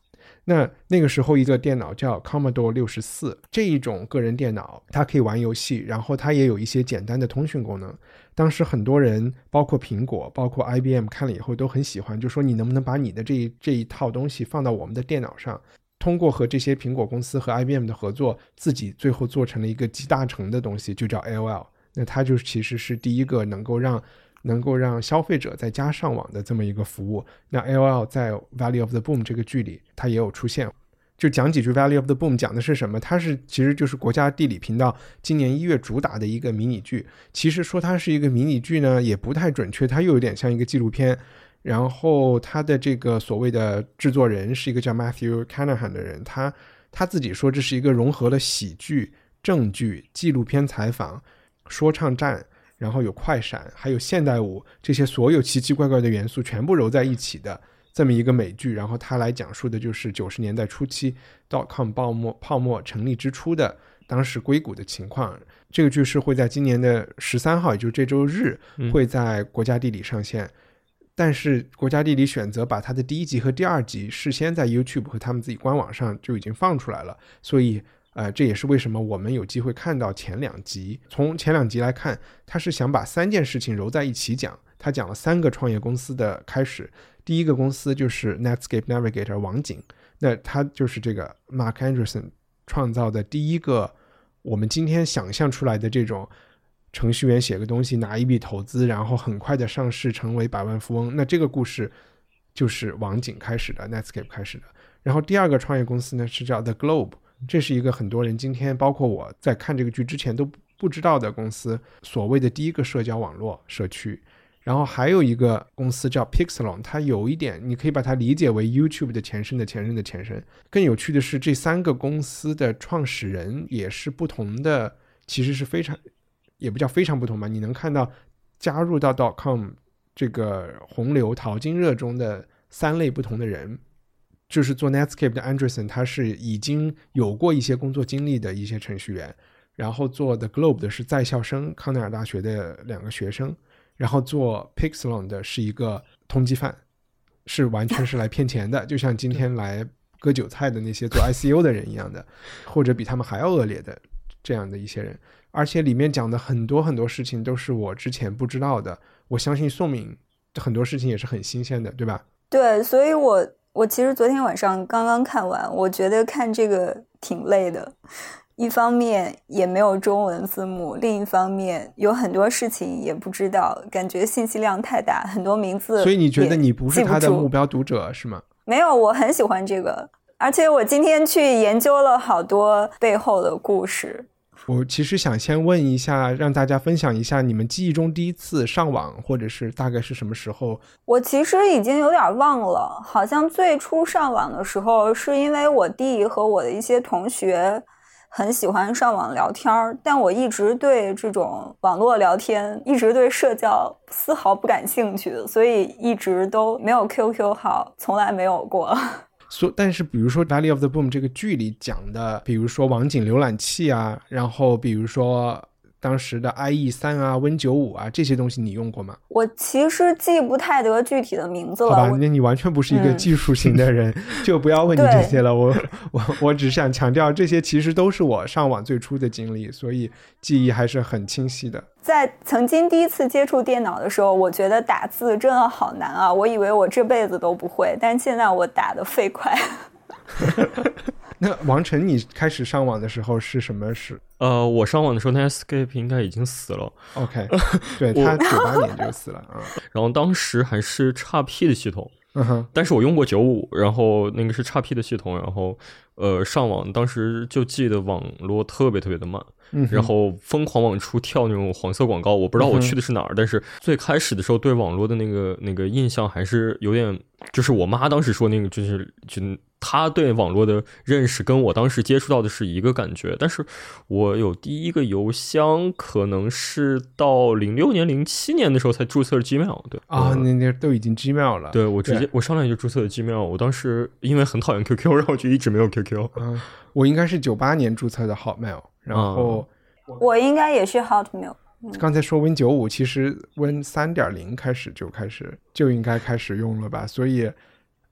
那个时候一个电脑叫 Commodore 64，这一种个人电脑它可以玩游戏，然后它也有一些简单的通讯功能。当时很多人包括苹果包括 IBM 看了以后都很喜欢，就说你能不能把你的这一套东西放到我们的电脑上，通过和这些苹果公司和 IBM 的合作，自己最后做成了一个集大成的东西，就叫 AOL。 那它就其实是第一个能够让消费者在家上网的这么一个服务。那 AOL 在 Valley of the Boom 这个剧里它也有出现。就讲几句 Valley of the Boom 讲的是什么，它其实就是国家地理频道今年1月主打的一个迷你剧。其实说它是一个迷你剧呢也不太准确，它又有点像一个纪录片。然后它的这个所谓的制作人是一个叫 Matthew Canahan 的人，他自己说这是一个融合了喜剧、正剧、纪录片采访、说唱战，然后有快闪还有现代舞，这些所有奇奇怪怪的元素全部揉在一起的这么一个美剧。然后他来讲述的就是90年代初期 .com 泡沫成立之初的当时硅谷的情况。这个剧是会在今年的13号，也就是这周日会在国家地理上线。但是国家地理选择把它的第1集和第2集事先在 YouTube 和他们自己官网上就已经放出来了，所以这也是为什么我们有机会看到前2集。从前2集来看，他是想把3件事情揉在一起讲。他讲了3个创业公司的开始。第一个公司就是 Netscape Navigator 网景，那他就是这个 Mark Andreessen 创造的第一个我们今天想象出来的这种程序员写个东西拿一笔投资然后很快的上市成为百万富翁。那这个故事就是网景开始的， Netscape 开始的。然后第2个创业公司呢是叫 The Globe， 这是一个很多人今天包括我在看这个剧之前都不知道的公司，所谓的第一个社交网络社区。然后还有一个公司叫 Pixelon， 它有一点你可以把它理解为 YouTube 的前身的前身的前身。更有趣的是这3个公司的创始人也是不同的，其实是非常也不叫非常不同吧，你能看到加入到 .com 这个洪流淘金热中的3类不同的人。就是做 Netscape 的 Andreessen， 他是已经有过一些工作经历的一些程序员。然后做 The Globe 的是在校生，康奈尔大学的2个学生。然后做 Pixelon 的是一个通缉犯，是完全是来骗钱的就像今天来割韭菜的那些做 ICO 的人一样的，或者比他们还要恶劣的这样的一些人。而且里面讲的很多很多事情都是我之前不知道的，我相信宋敏很多事情也是很新鲜的，对吧？ 对，所以我其实昨天晚上刚刚看完，我觉得看这个挺累的。一方面也没有中文字幕，另一方面有很多事情也不知道，感觉信息量太大，很多名字。 所以你觉得你不是他的目标读者是吗？ 没有，我很喜欢这个，而且我今天去研究了好多背后的故事。 我其实想先问一下，让大家分享一下你们记忆中第一次上网，或者是大概是什么时候？ 我其实已经有点忘了，好像最初上网的时候是因为我弟和我的一些同学很喜欢上网聊天，但我一直对这种网络聊天，一直对社交丝毫不感兴趣，所以一直都没有 QQ 号，从来没有过。 但是比如说 Valley of the Boom 这个剧里讲的，比如说网景浏览器啊，然后比如说当时的 IE3 啊 Win95 啊，这些东西你用过吗？ 我其实记不太得具体的名字了。 好吧，那你完全不是一个技术型的人，就不要问你这些了。我只想强调，这些其实都是我上网最初的经历，所以记忆还是很清晰的。 在曾经第一次接触电脑的时候，我觉得打字真的好难啊，我以为我这辈子都不会，但是现在我打得飞快。 那王晨，你开始上网的时候是什么时？ 我上网的时候 Netscape 应该已经死了。 OK， 对，他98年就死了啊。 然后当时还是 XP 的系统，但是我用过95，然后那个是 XP 的系统，然后上网当时就记得网络特别特别的慢，然后疯狂往出跳那种黄色广告，我不知道我去的是哪儿，但是最开始的时候对网络的那个印象还是有点，就是我妈当时说那个就她对网络的认识跟我当时接触到的是一个感觉，但是我有第一个邮箱可能是到06年07年的时候才注册了 Gmail。 对啊，那都已经 Gmail 了。 对，我直接我上来就注册了 Gmail。 我当时因为很讨厌 QQ， 然后就一直没有 QQ。 我应该是98年注册的 Hotmail， 然后我应该也是 Hotmail。 刚才说 Win95， 其实 Win3.0 就应该开始用了吧，所以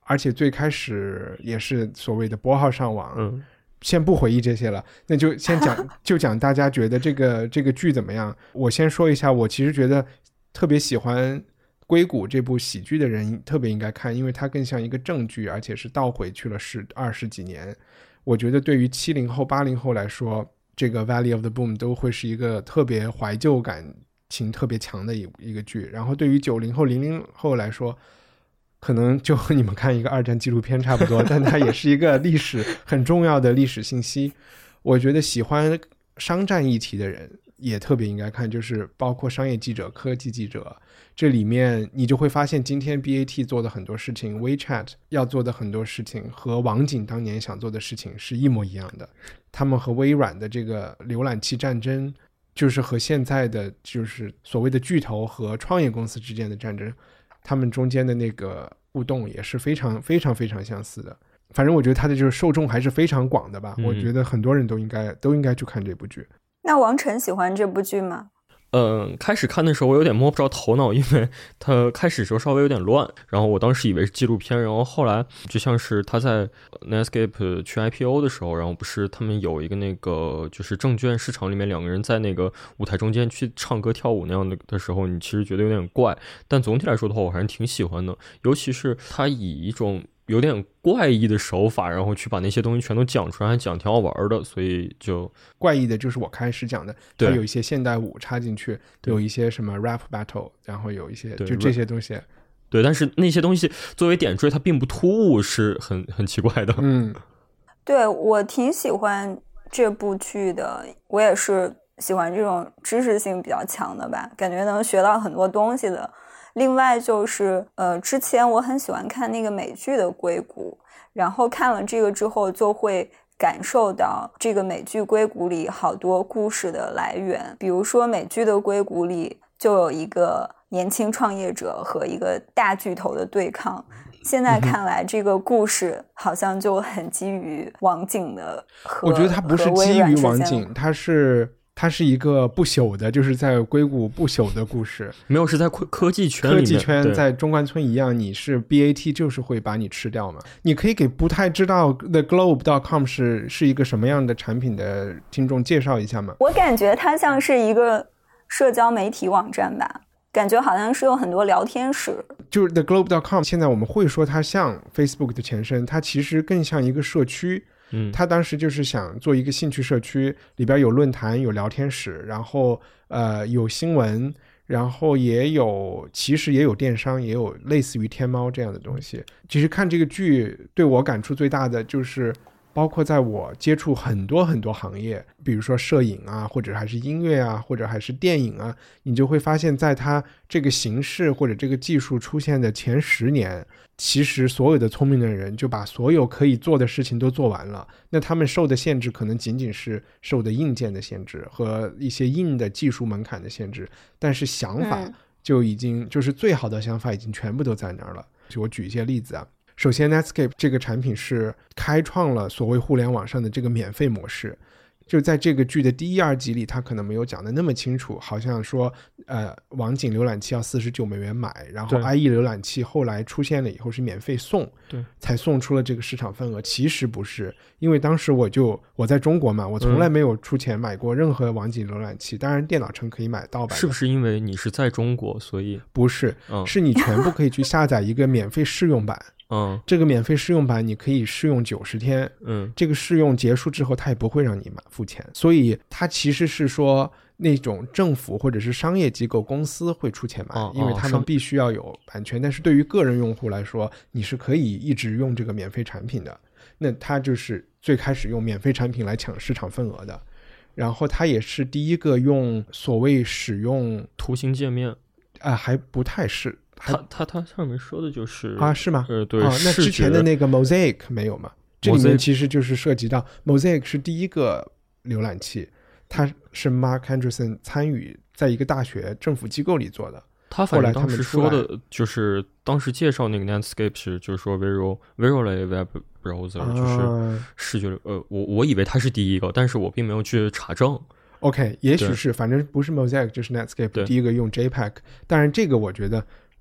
而且最开始也是所谓的拨号上网。先不回忆这些了，那就先讲大家觉得这个剧怎么样。我先说一下，我其实觉得特别喜欢硅谷这部喜剧的人特别应该看，因为它更像一个正剧，而且是倒回去了20几年。我觉得对于70后80后来说，这个 Valley of the Boom 都会是一个特别怀旧感情特别强的一个剧。然后对于90后00后来说，可能就和你们看一个二战纪录片差不多，但它也是一个历史很重要的历史信息。我觉得喜欢商战议题的人也特别应该看，就是包括商业记者、科技记者，这里面你就会发现今天 BAT 做的很多事情， WeChat 要做的很多事情和网景当年想做的事情是一模一样的。他们和微软的这个浏览器战争，就是和现在的就是所谓的巨头和创业公司之间的战争，他们中间的那个互动也是非常非常非常相似的。反正我觉得他的就是受众还是非常广的吧，我觉得很多人都应该去看这部剧。 那王晨喜欢这部剧吗？ 开始看的时候我有点摸不着头脑，因为它开始的时候稍微有点乱，然后我当时以为是纪录片，然后后来就像是他在 Netscape 去 IPO 的时候，然后不是他们有一个那个就是证券市场里面两个人在那个舞台中间去唱歌跳舞那样的时候，你其实觉得有点怪，但总体来说的话我还是挺喜欢的，尤其是他以一种有点怪异的手法，然后去把那些东西全都讲出来，还讲挺好玩的，所以就怪异的就是我开始讲的，它有一些现代舞插进去，有一些什么 rap battle， 然后有一些就这些东西。 对，但是那些东西作为点缀，它并不突兀，是很奇怪的。 对，我挺喜欢这部剧的，我也是喜欢这种知识性比较强的吧，感觉能学到很多东西的。另外就是之前我很喜欢看那个美剧的硅谷，然后看了这个之后就会感受到这个美剧硅谷里好多故事的来源。比如说美剧的硅谷里就有一个年轻创业者和一个大巨头的对抗，现在看来这个故事好像就很基于网景的和， 我觉得它不是基于网景，它是一个不朽的，就是在硅谷不朽的故事。 没有，是在科技圈里面， 科技圈在中关村一样，你是 BAT 就是会把你吃掉嘛。你可以给不太知道 theglobe.com 是一个什么样的产品的听众介绍一下吗？ 我感觉它像是一个社交媒体网站吧，感觉好像是有很多聊天室。 就是 theglobe.com 现在我们会说它像 Facebook 的前身，它其实更像一个社区。他当时就是想做一个兴趣社区，里边有论坛，有聊天室，然后有新闻，然后其实也有电商，也有类似于天猫这样的东西。其实看这个剧对我感触最大的就是包括在我接触很多很多行业，比如说摄影啊，或者还是音乐啊，或者还是电影啊，你就会发现在它这个形式或者这个技术出现的前10年，其实所有的聪明的人就把所有可以做的事情都做完了，那他们受的限制可能仅仅是受的硬件的限制和一些硬的技术门槛的限制，但是想法就已经就是最好的想法已经全部都在那儿了。就我举一些例子啊，首先 Netscape 这个产品是开创了所谓互联网上的这个免费模式，就在这个剧的第1、2集里他可能没有讲的那么清楚，好像说网景浏览器要$49买，然后 IE 浏览器后来出现了以后是免费送，对，才送出了这个市场份额。其实不是，因为当时我在中国嘛，我从来没有出钱买过任何网景浏览器，当然电脑城可以买盗版的。 是不是因为你是在中国所以？ 不是，是你全部可以去下载一个免费试用版这个免费试用版你可以试用90天，这个试用结束之后它也不会让你付钱，所以它其实是说那种政府或者是商业机构公司会出钱买，因为他们必须要有版权，但是对于个人用户来说你是可以一直用这个免费产品的，那它就是最开始用免费产品来抢市场份额的，然后它也是第一个用所谓使用图形界面还不太是它上面说的就是是吗？ 对， 那之前的那个 Mosaic 没有吗？这里面其实就是涉及到 Mosaic 是第一个浏览器，它是 Mark Andreessen 参与在一个大学政府机构里做的。 他反正当时说的就是当时介绍那个 Netscape 是就是说 Verily Web Browser 就是视觉我以为它是第一个，但是我并没有去查证。OK， 也许是，反正不是 Mosaic 就是 Netscape 第一个用 JPEG。当然这个我觉得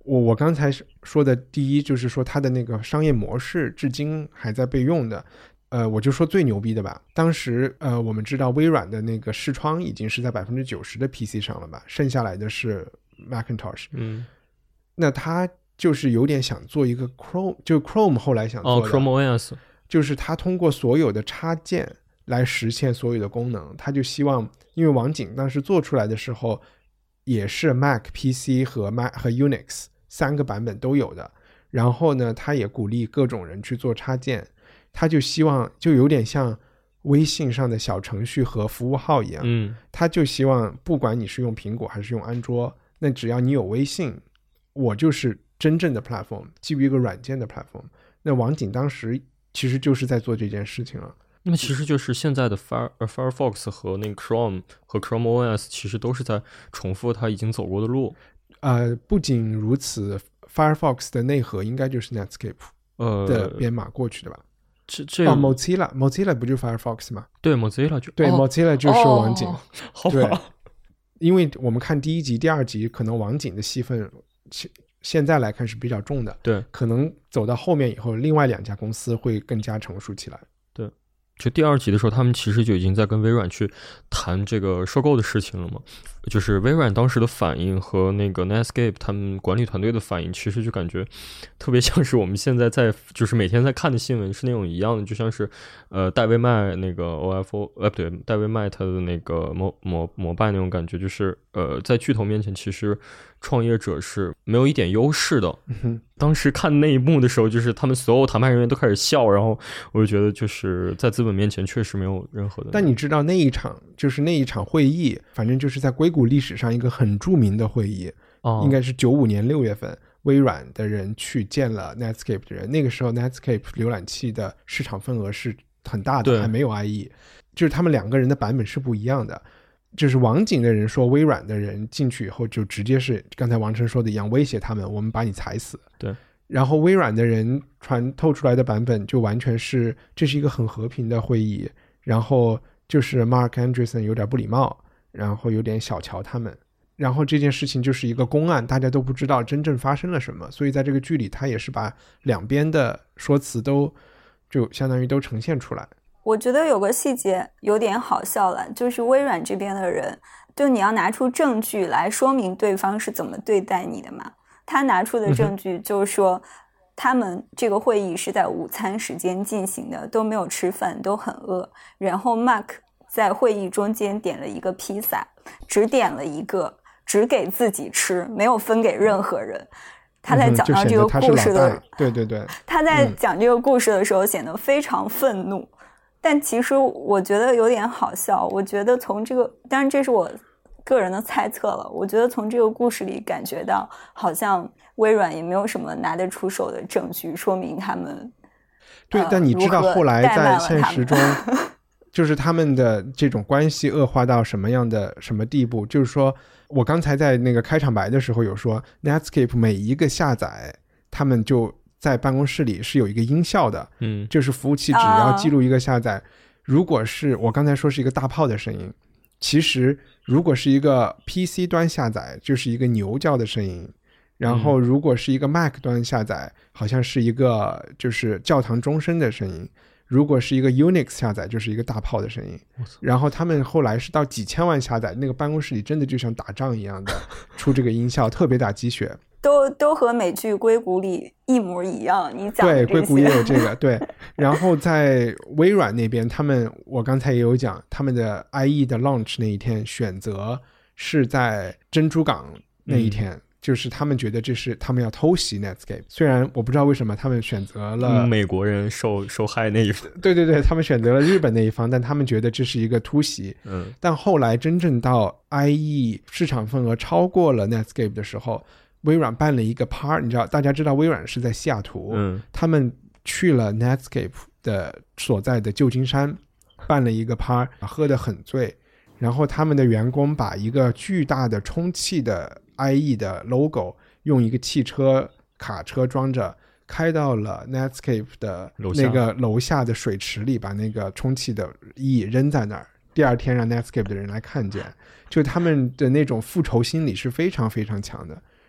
我刚才说的第一就是说它的那个商业模式至今还在被用的。我就说最牛逼的吧，当时我们知道微软的那个视窗已经是在 90% 的 PC 上了吧，剩下来的是 Macintosh。那他就是有点想做一个 Chrome， 就 Chrome 后来想做的 Chrome OS， 就是他通过所有的插件来实现所有的功能。他就希望，因为网景当时做出来的时候也是 Mac、PC 和 Unix 3个版本都有的，然后呢他也鼓励各种人去做插件，他就希望就有点像微信上的小程序和服务号一样，他就希望不管你是用苹果还是用安卓，那只要你有微信，我就是真正的 platform， 基于一个软件的 platform。 那网景当时其实就是在做这件事情了。 那其实就是现在的 Firefox 和那个 Chrome 和 Chrome OS 其实都是在重复它已经走过的路。 不仅如此， Firefox 的内核应该就是 Netscape 的编码过去的吧。Mozilla 不就 Firefox 吗？ 对， Mozilla 就对、Mozilla 就是网景。 好吧， 对，因为我们看第一集第二集可能网景的戏份现在来看是比较重的， 对， 可能走到后面以后另外2家公司会更加成熟起来。 对，就第2集的时候他们其实就已经在跟微软去谈这个收购的事情了嘛。就是微软当时的反应和那个 Netscape 他们管理团队的反应，其实就感觉特别像是我们现在就是每天在看的新闻是那种一样的，就像是戴维麦那个 OFO 不对，戴维麦他的那个摩拜那种感觉，就是在巨头面前其实创业者是没有一点优势的。当时看那一幕的时候，就是他们所有谈判人员都开始笑，然后我就觉得就是在资本面前确实没有任何的。 但你知道那一场会议，反正就是在硅谷历史上一个很著名的会议，应该是95年6月份，微软的人去见了 Netscape 的人。那个时候 Netscape 浏览器的市场份额是很大的，还没有 IE， 就是他们2个人的版本是不一样的。就是网景的人说微软的人进去以后就直接是刚才王晨说的一样，威胁他们我们把你踩死。 对， 然后微软的人传透出来的版本就完全是这是一个很和平的会议，然后就是 Mark Andreessen 有点不礼貌，然后有点小瞧他们，然后这件事情就是一个公案，大家都不知道真正发生了什么。所以在这个剧里他也是把2边的说辞都就相当于都呈现出来。 我觉得有个细节有点好笑了，就是微软这边的人，就你要拿出证据来说明对方是怎么对待你的嘛。他拿出的证据就是说，他们这个会议是在午餐时间进行的，都没有吃饭，都很饿。然后 Mark 在会议中间点了一个披萨，只点了一个，只给自己吃，没有分给任何人。他在讲到这个故事的， 对对对， 他在讲这个故事的时候显得非常愤怒。但其实我觉得有点好笑，我觉得从这个，当然这是我个人的猜测了，我觉得从这个故事里感觉到好像微软也没有什么拿得出手的证据说明他们对，但你知道后来在现实中就是他们的这种关系恶化到什么样的什么地步，就是说我刚才在那个开场白的时候有说 Netscape 每一个下载他们就在办公室里是有一个音效的，就是服务器只要记录一个下载，如果是我刚才说是一个大炮的声音，其实如果是一个 PC 端下载就是一个牛叫的声音，然后如果是一个 Mac 端下载好像是一个就是教堂钟声的声音，如果是一个 Unix 下载就是一个大炮的声音。然后他们后来是到几千万下载，那个办公室里真的就像打仗一样的出这个音效，特别打鸡血。 都和美剧《硅谷》里一模一样，你讲的这些。 对，硅谷也有这个，对。然后在微软那边，我刚才也有讲，他们的 IE 的 launch 那一天选择是在珍珠港那一天，就是他们觉得这是他们要偷袭 Netscape。虽然我不知道为什么他们选择了美国人受害那一方， 对对对，他们选择了日本那一方，但他们觉得这是一个突袭。但后来真正到 IE 市场份额超过了 Netscape 的时候，微软办了一个 party， 你知道，大家知道微软是在西雅图，他们去了 Netscape 的所在的旧金山，办了一个 party， 喝得很醉，然后他们的员工把一个巨大的充气的 IE 的 logo 用一个汽车卡车装着开到了 Netscape 的那个楼下的水池里，把那个充气的 IE 扔在那儿，第二天让 Netscape 的人来看见，就他们的那种复仇心理是非常非常强的。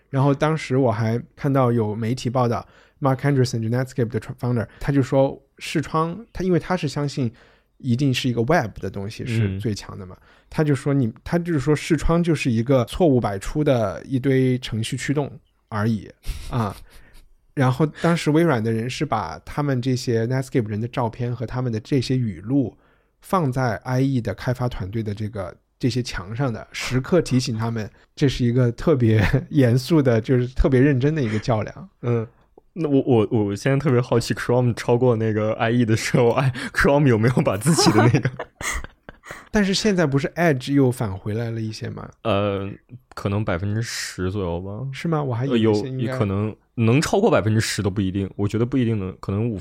然后当时我还看到有媒体报道 Mark Andreessen 就 Netscape 的 founder 他就说视窗因为他是相信一定是一个 web 的东西是最强的嘛，他就是说视窗就是一个错误百出的一堆程序驱动而已啊。然后当时微软的人是把他们这些 Netscape 人的照片和他们的这些语录放在 IE 的开发团队的这些墙上的，时刻提醒他们这是一个特别严肃的就是特别认真的一个较量。 那我现在特别好奇 Chrome 超过那个 IE 的时候Chrome 有没有把自己的那个但是现在不是 Edge 又返回来了一些吗？ 可能10%左右吧。 是吗？我还以为有可能能超过10%都不一定，我觉得不一定能，可能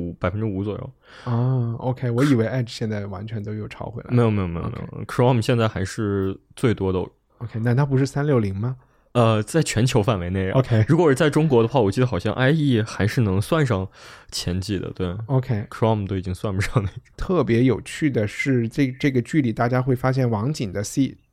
5%左右。 OK， 我以为 Edge 现在完全都又超回来了。 没有 Chrome 现在还是最多的。 OK， 难道不是360吗？ 在全球范围内 OK， 如果是在中国的话，我记得好像 IE 还是能算上前几的，对 OK， Chrome 都已经算不上那个。 特别有趣的是这个剧里大家会发现网景的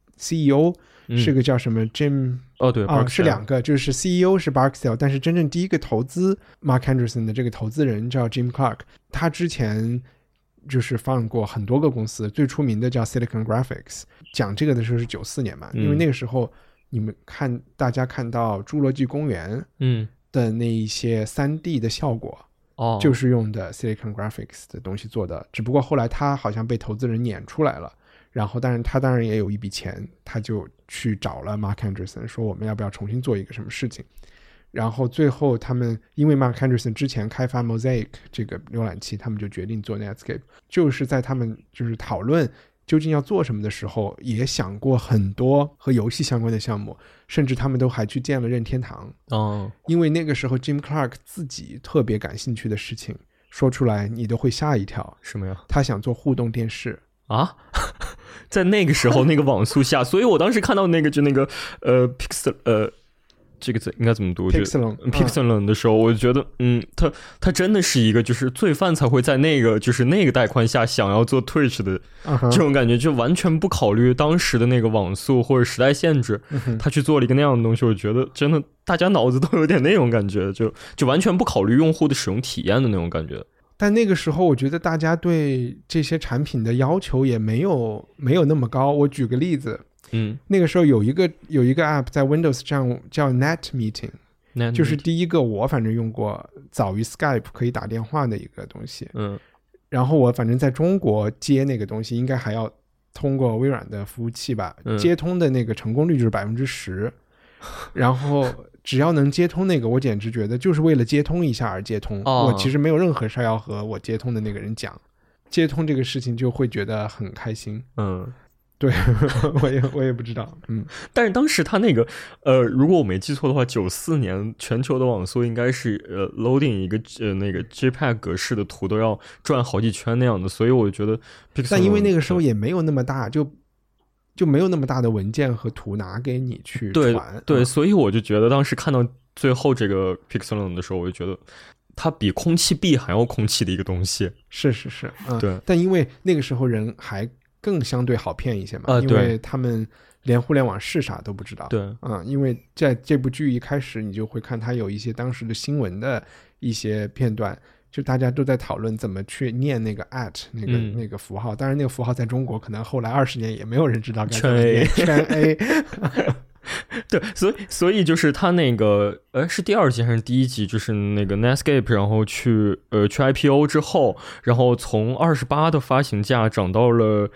CEO 是个叫什么 Jim 对是两个，就是 CEO 是 Barksdale， 但是真正第一个投资 Mark Andreessen 的这个投资人叫 Jim Clark， 他之前就是放过很多个公司，最出名的叫 Silicon Graphics。 讲这个的时候是94年嘛，因为那个时候大家看到侏罗纪公园的那一些 3D 的效果就是用的 Silicon Graphics 的东西做的，只不过后来他好像被投资人撵出来了，然后他当然也有一笔钱，他就去找了 Mark Andreessen 说我们要不要重新做一个什么事情。然后最后他们因为 Mark Andreessen 之前开发 Mosaic 这个浏览器，他们就决定做 Netscape。 就是在他们就是讨论究竟要做什么的时候，也想过很多和游戏相关的项目，甚至他们都还去建了任天堂。因为那个时候 Jim Clark 自己特别感兴趣的事情说出来你都会吓一跳。 什么呀？ 他想做互动电视啊在那个时候那个网速下所以我当时看到那个就那个Pixel 这个字应该怎么读 Pixelon 的时候，我就觉得他真的是一个就是罪犯才会在那个就是那个带宽下想要做 Twitch 的这种感觉，就完全不考虑当时的那个网速或者时代限制，他去做了一个那样的东西。我觉得真的大家脑子都有点那种感觉，就完全不考虑用户的使用体验的那种感觉。 但那个时候我觉得大家对这些产品的要求也没有那么高。我举个例子，那个时候有一个 app 在 Windows 上叫 Net Meeting， 就是第一个我反正用过早于 Skype 可以打电话的一个东西。然后我反正在中国接那个东西应该还要通过微软的服务器吧，接通的那个成功率就是 10%。 然后只要能接通那个，我简直觉得就是为了接通一下而接通。我其实没有任何事要和我接通的那个人讲，接通这个事情就会觉得很开心。对我也不知道。 但是当时他那个如果我没记错的话，94年全球的网速应该是loading 一个那个 JPEG 格式的图都要转好几圈那样的，所以我觉得 Pixel， 但因为那个时候也没有那么大，就没有那么大的文件和图拿给你去传。 对，所以我就觉得当时看到最后这个 Pixelon 的时候，我就觉得它比空气币还要空气的一个东西。 是对。但因为那个时候人还更相对好骗一些嘛，因为他们连互联网是啥都不知道。 对， 因为在这部剧一开始你就会看它有一些当时的新闻的一些片段，就大家都在讨论怎么去念那个 at 那个符号。当然那个符号在中国可能后来20年也没有人知道该怎么念，圈 A 对，所以就是他那个是第2集还是第1集，就是那个 Netscape 然后去 IPO 之后，然后从28的发行价涨到了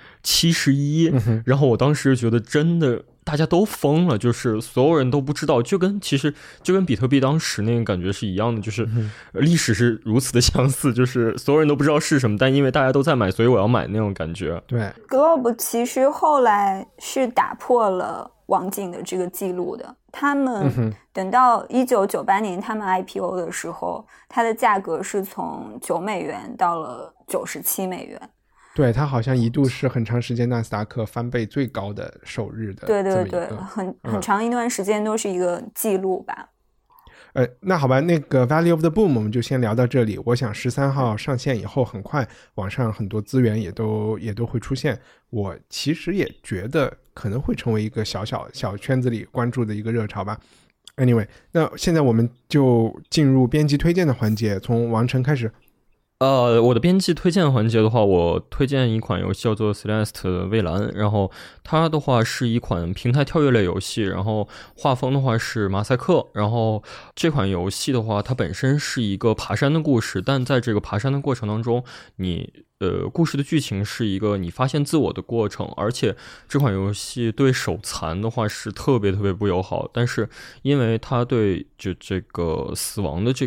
71，然后我当时觉得真的大家都疯了，就是所有人都不知道，就跟比特币当时那个感觉是一样的，就是历史是如此的相似，就是所有人都不知道是什么，但因为大家都在买，所以我要买那种感觉。 对 Globe 其实后来是打破了网景的这个记录的，他们等到1998年他们 IPO 的时候，它的价格是从$9到了$97。 对，它好像一度是很长时间纳斯达克翻倍最高的首日的。 对，很长一段时间都是一个记录吧。 那好吧，那个 Valley of the Boom 我们就先聊到这里。我想13号上线以后，很快网上很多资源也都会出现。我其实也觉得可能会成为一个小圈子里关注的一个热潮吧。 Anyway， 那现在我们就进入编辑推荐的环节，从王晨开始。 我的编辑推荐环节的话，我推荐一款游戏叫做 Celeste 蔚蓝，然后它的话是一款平台跳跃类游戏，然后画风的话是马赛克，然后这款游戏的话它本身是一个爬山的故事，但在这个爬山的过程当中，故事的剧情是一个你发现自我的过程，而且这款游戏对手残的话是特别特别不友好，但是因为它对就这个死亡的这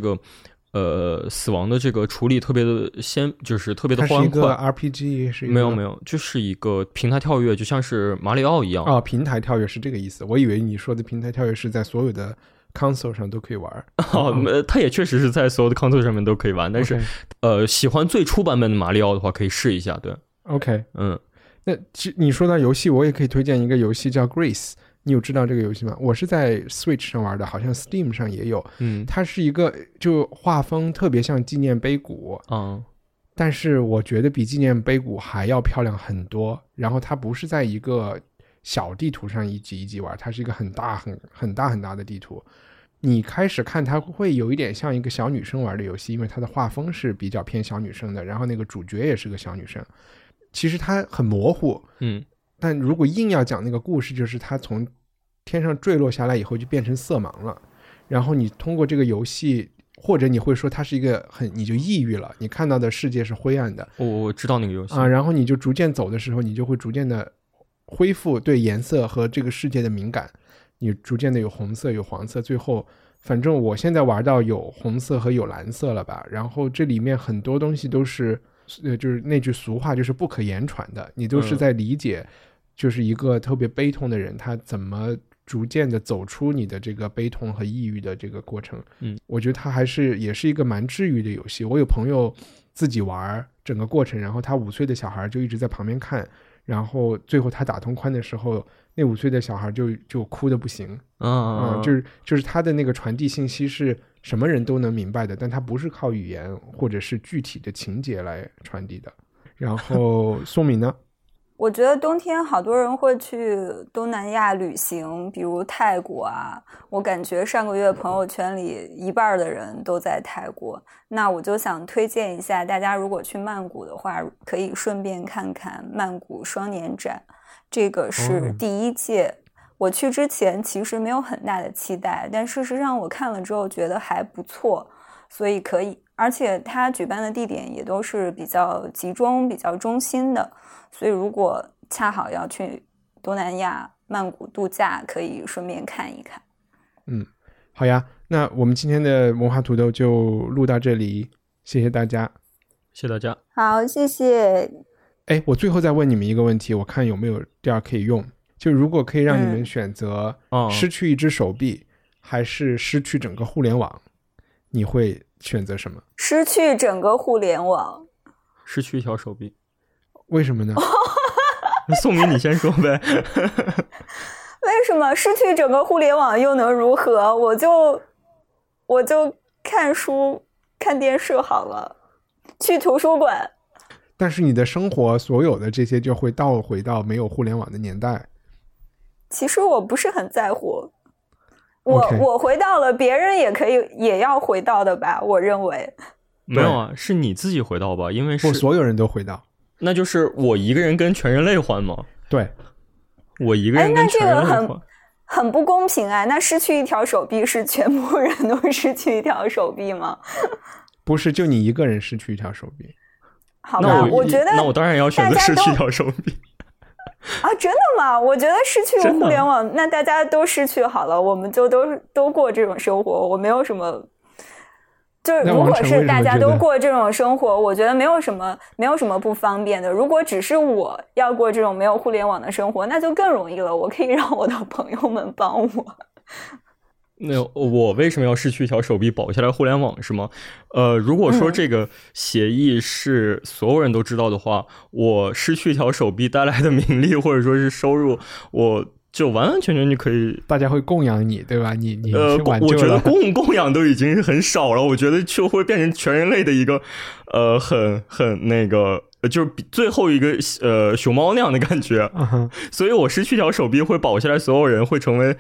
个处理特别的就是特别的欢快。 它是一个 RPG 是一个？ 没有，就是一个平台跳跃，就像是马里奥一样。 平台跳跃是这个意思，我以为你说的平台跳跃是在所有的 console 上都可以玩。 它也确实是在所有的 console 上面都可以玩，但是喜欢最初版本的马里奥的话可以试一下。对 OK， 那你说到游戏，我也可以推荐一个游戏叫 Grace，你有知道这个游戏吗？我是在 Switch 上玩的，好像 Steam 上也有。它是一个就画风特别像纪念碑谷，但是我觉得比纪念碑谷还要漂亮很多。然后它不是在一个小地图上一级一级玩，它是一个很大的地图。你开始看它会有一点像一个小女生玩的游戏，因为它的画风是比较偏小女生的，然后那个主角也是个小女生。其实它很模糊，但如果硬要讲那个故事，就是他从天上坠落下来以后就变成色盲了，然后你通过这个游戏，或者你会说它是一个你就抑郁了，你看到的世界是灰暗的。 我知道那个游戏然后你就逐渐走的时候，你就会逐渐的恢复对颜色和这个世界的敏感，你逐渐的有红色有黄色，最后反正我现在玩到有红色和有蓝色了吧。然后这里面很多东西都是就是那句俗话，就是不可言传的，你都是在理解就是一个特别悲痛的人他怎么逐渐的走出你的这个悲痛和抑郁的这个过程。我觉得它也是一个蛮治愈的游戏。我有朋友自己玩整个过程，然后他5岁的小孩就一直在旁边看，然后最后他打通关的时候，那5岁的小孩就哭得不行。就是他的那个传递信息是什么人都能明白的，但他不是靠语言或者是具体的情节来传递的。然后宋敏呢？ 我觉得冬天好多人会去东南亚旅行，比如泰国啊。我感觉上个月朋友圈里一半的人都在泰国。那我就想推荐一下，大家如果去曼谷的话，可以顺便看看曼谷双年展。这个是第1届。我去之前其实没有很大的期待，但事实上我看了之后觉得还不错，所以可以。而且它举办的地点也都是比较集中比较中心的，所以如果恰好要去东南亚曼谷度假，可以顺便看一看。 好呀，那我们今天的文化土豆就录到这里，谢谢大家。 谢谢大家。 好，谢谢。 我最后再问你们一个问题，我看有没有第二可以用。就如果可以让你们选择失去一只手臂还是失去整个互联网，你会选择什么？ 失去整个互联网。 失去一条手臂。 为什么呢？ 宋敏你先说呗。 为什么失去整个互联网又能如何？我就看书看电视好了，去图书馆。 但是你的生活所有的这些就会倒回到没有互联网的年代。 其实我不是很在乎，我回到了，别人也要回到的吧？我认为没有啊，是你自己回到吧？因为是所有人都回到， 那就是我一个人跟全人类换吗？ 对， 我一个人跟全人类换， 很不公平啊！那失去一条手臂是全部人都失去一条手臂吗？ 不是，就你一个人失去一条手臂。 好吧，我觉得那我当然要选择失去一条手臂。 啊，真的吗？我觉得失去互联网，那大家都失去好了，我们就都过这种生活。我没有什么，就是如果是大家都过这种生活，我觉得没有什么不方便的。如果只是我要过这种没有互联网的生活，那就更容易了。我可以让我的朋友们帮我。 那我为什么要失去一条手臂保下来互联网是吗？如果说这个协议是所有人都知道的话，我失去一条手臂带来的名利或者说是收入，我就完完全全就可以， 大家会供养你，对吧？你我觉得供养都已经很少了，我觉得就会变成全人类的一个很那个。就是最后一个熊猫那样的感觉，所以我失去一条手臂会保下来所有人，会成为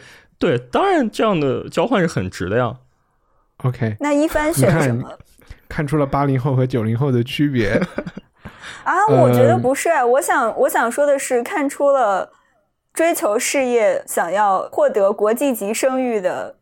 对，当然这样的交换是很值的呀。 OK， 那一帆选什么？ 看出了80后和90后的区别啊？我觉得不是，我想说的是，看出了追求事业、想要获得国际级声誉的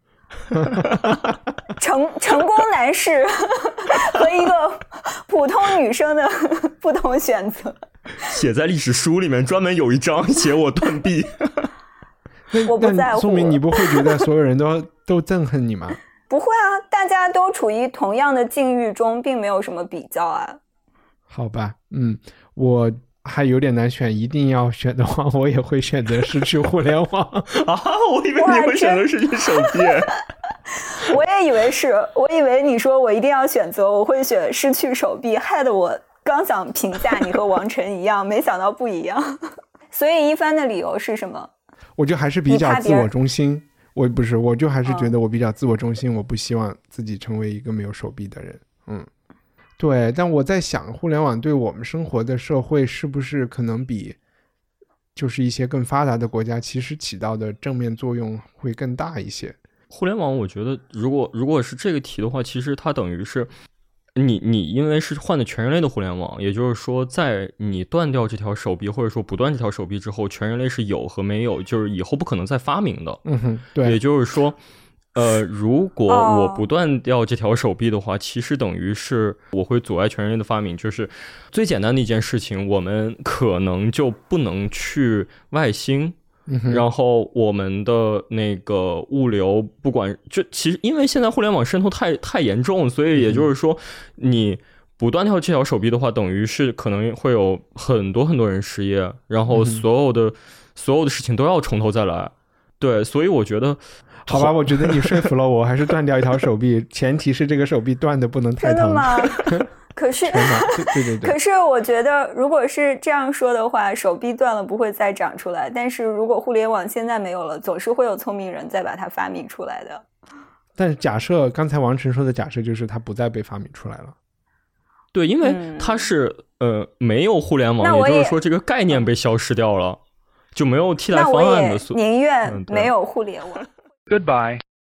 成功男士和一个普通女生的不同选择。 写在历史书里面，专门有一章写我断臂。 我不在乎。 说明你不会觉得所有人都憎恨你吗？ 不会啊，大家都处于同样的境遇中，并没有什么比较啊。 好吧，我还有点难选，一定要选的话，我也会选择失去互联网啊！我以为你会选择失去手臂。 我也以为是，我以为你说我一定要选择，我会选失去手臂，害得我刚想评价你和王晨一样，没想到不一样。所以一帆的理由是什么？ 我就还是比较自我中心。我就还是觉得我比较自我中心，我不希望自己成为一个没有手臂的人。对，但我在想，互联网对我们生活的社会是不是可能比就是一些更发达的国家其实起到的正面作用会更大一些？ 互联网我觉得如果是这个题的话，其实它等于是你因为是换的全人类的互联网，也就是说在你断掉这条手臂或者说不断这条手臂之后，全人类是有和没有，就是以后不可能再发明的。 对， 也就是说如果我不断掉这条手臂的话，其实等于是我会阻碍全人类的发明。就是最简单的一件事情，我们可能就不能去外星，然后我们的那个物流不管，就其实因为现在互联网渗透太严重，所以也就是说你不断掉这条手臂的话，等于是可能会有很多人失业，然后所有的事情都要从头再来。对，所以我觉得好吧，我觉得你说服了我，还是断掉一条手臂，前提是这个手臂断的不能太疼。 真的吗？可是对， 可是我觉得如果是这样说的话，手臂断了不会再长出来，但是如果互联网现在没有了，总是会有聪明人再把它发明出来的。 但是假设刚才王晨说的假设就是它不再被发明出来了。 对，因为它是没有互联网，也就是说这个概念被消失掉了，就没有替代方案的。 那我也宁愿没有互联网。 Goodbye.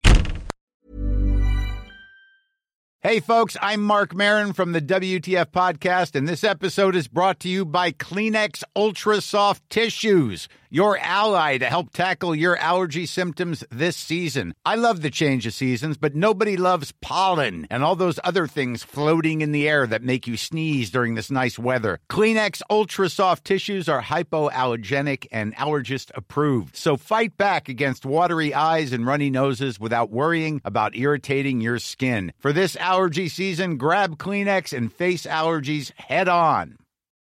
Hey, folks, I'm Mark Maron from the WTF Podcast, and this episode is brought to you by Kleenex Ultra Soft Tissues, your ally to help tackle your allergy symptoms this season. I love the change of seasons, but nobody loves pollen and all those other things floating in the air that make you sneeze during this nice weather. Kleenex Ultra Soft Tissues are hypoallergenic and allergist approved, so fight back against watery eyes and runny noses without worrying about irritating your skin. For this allergy season, grab Kleenex and face allergies head on.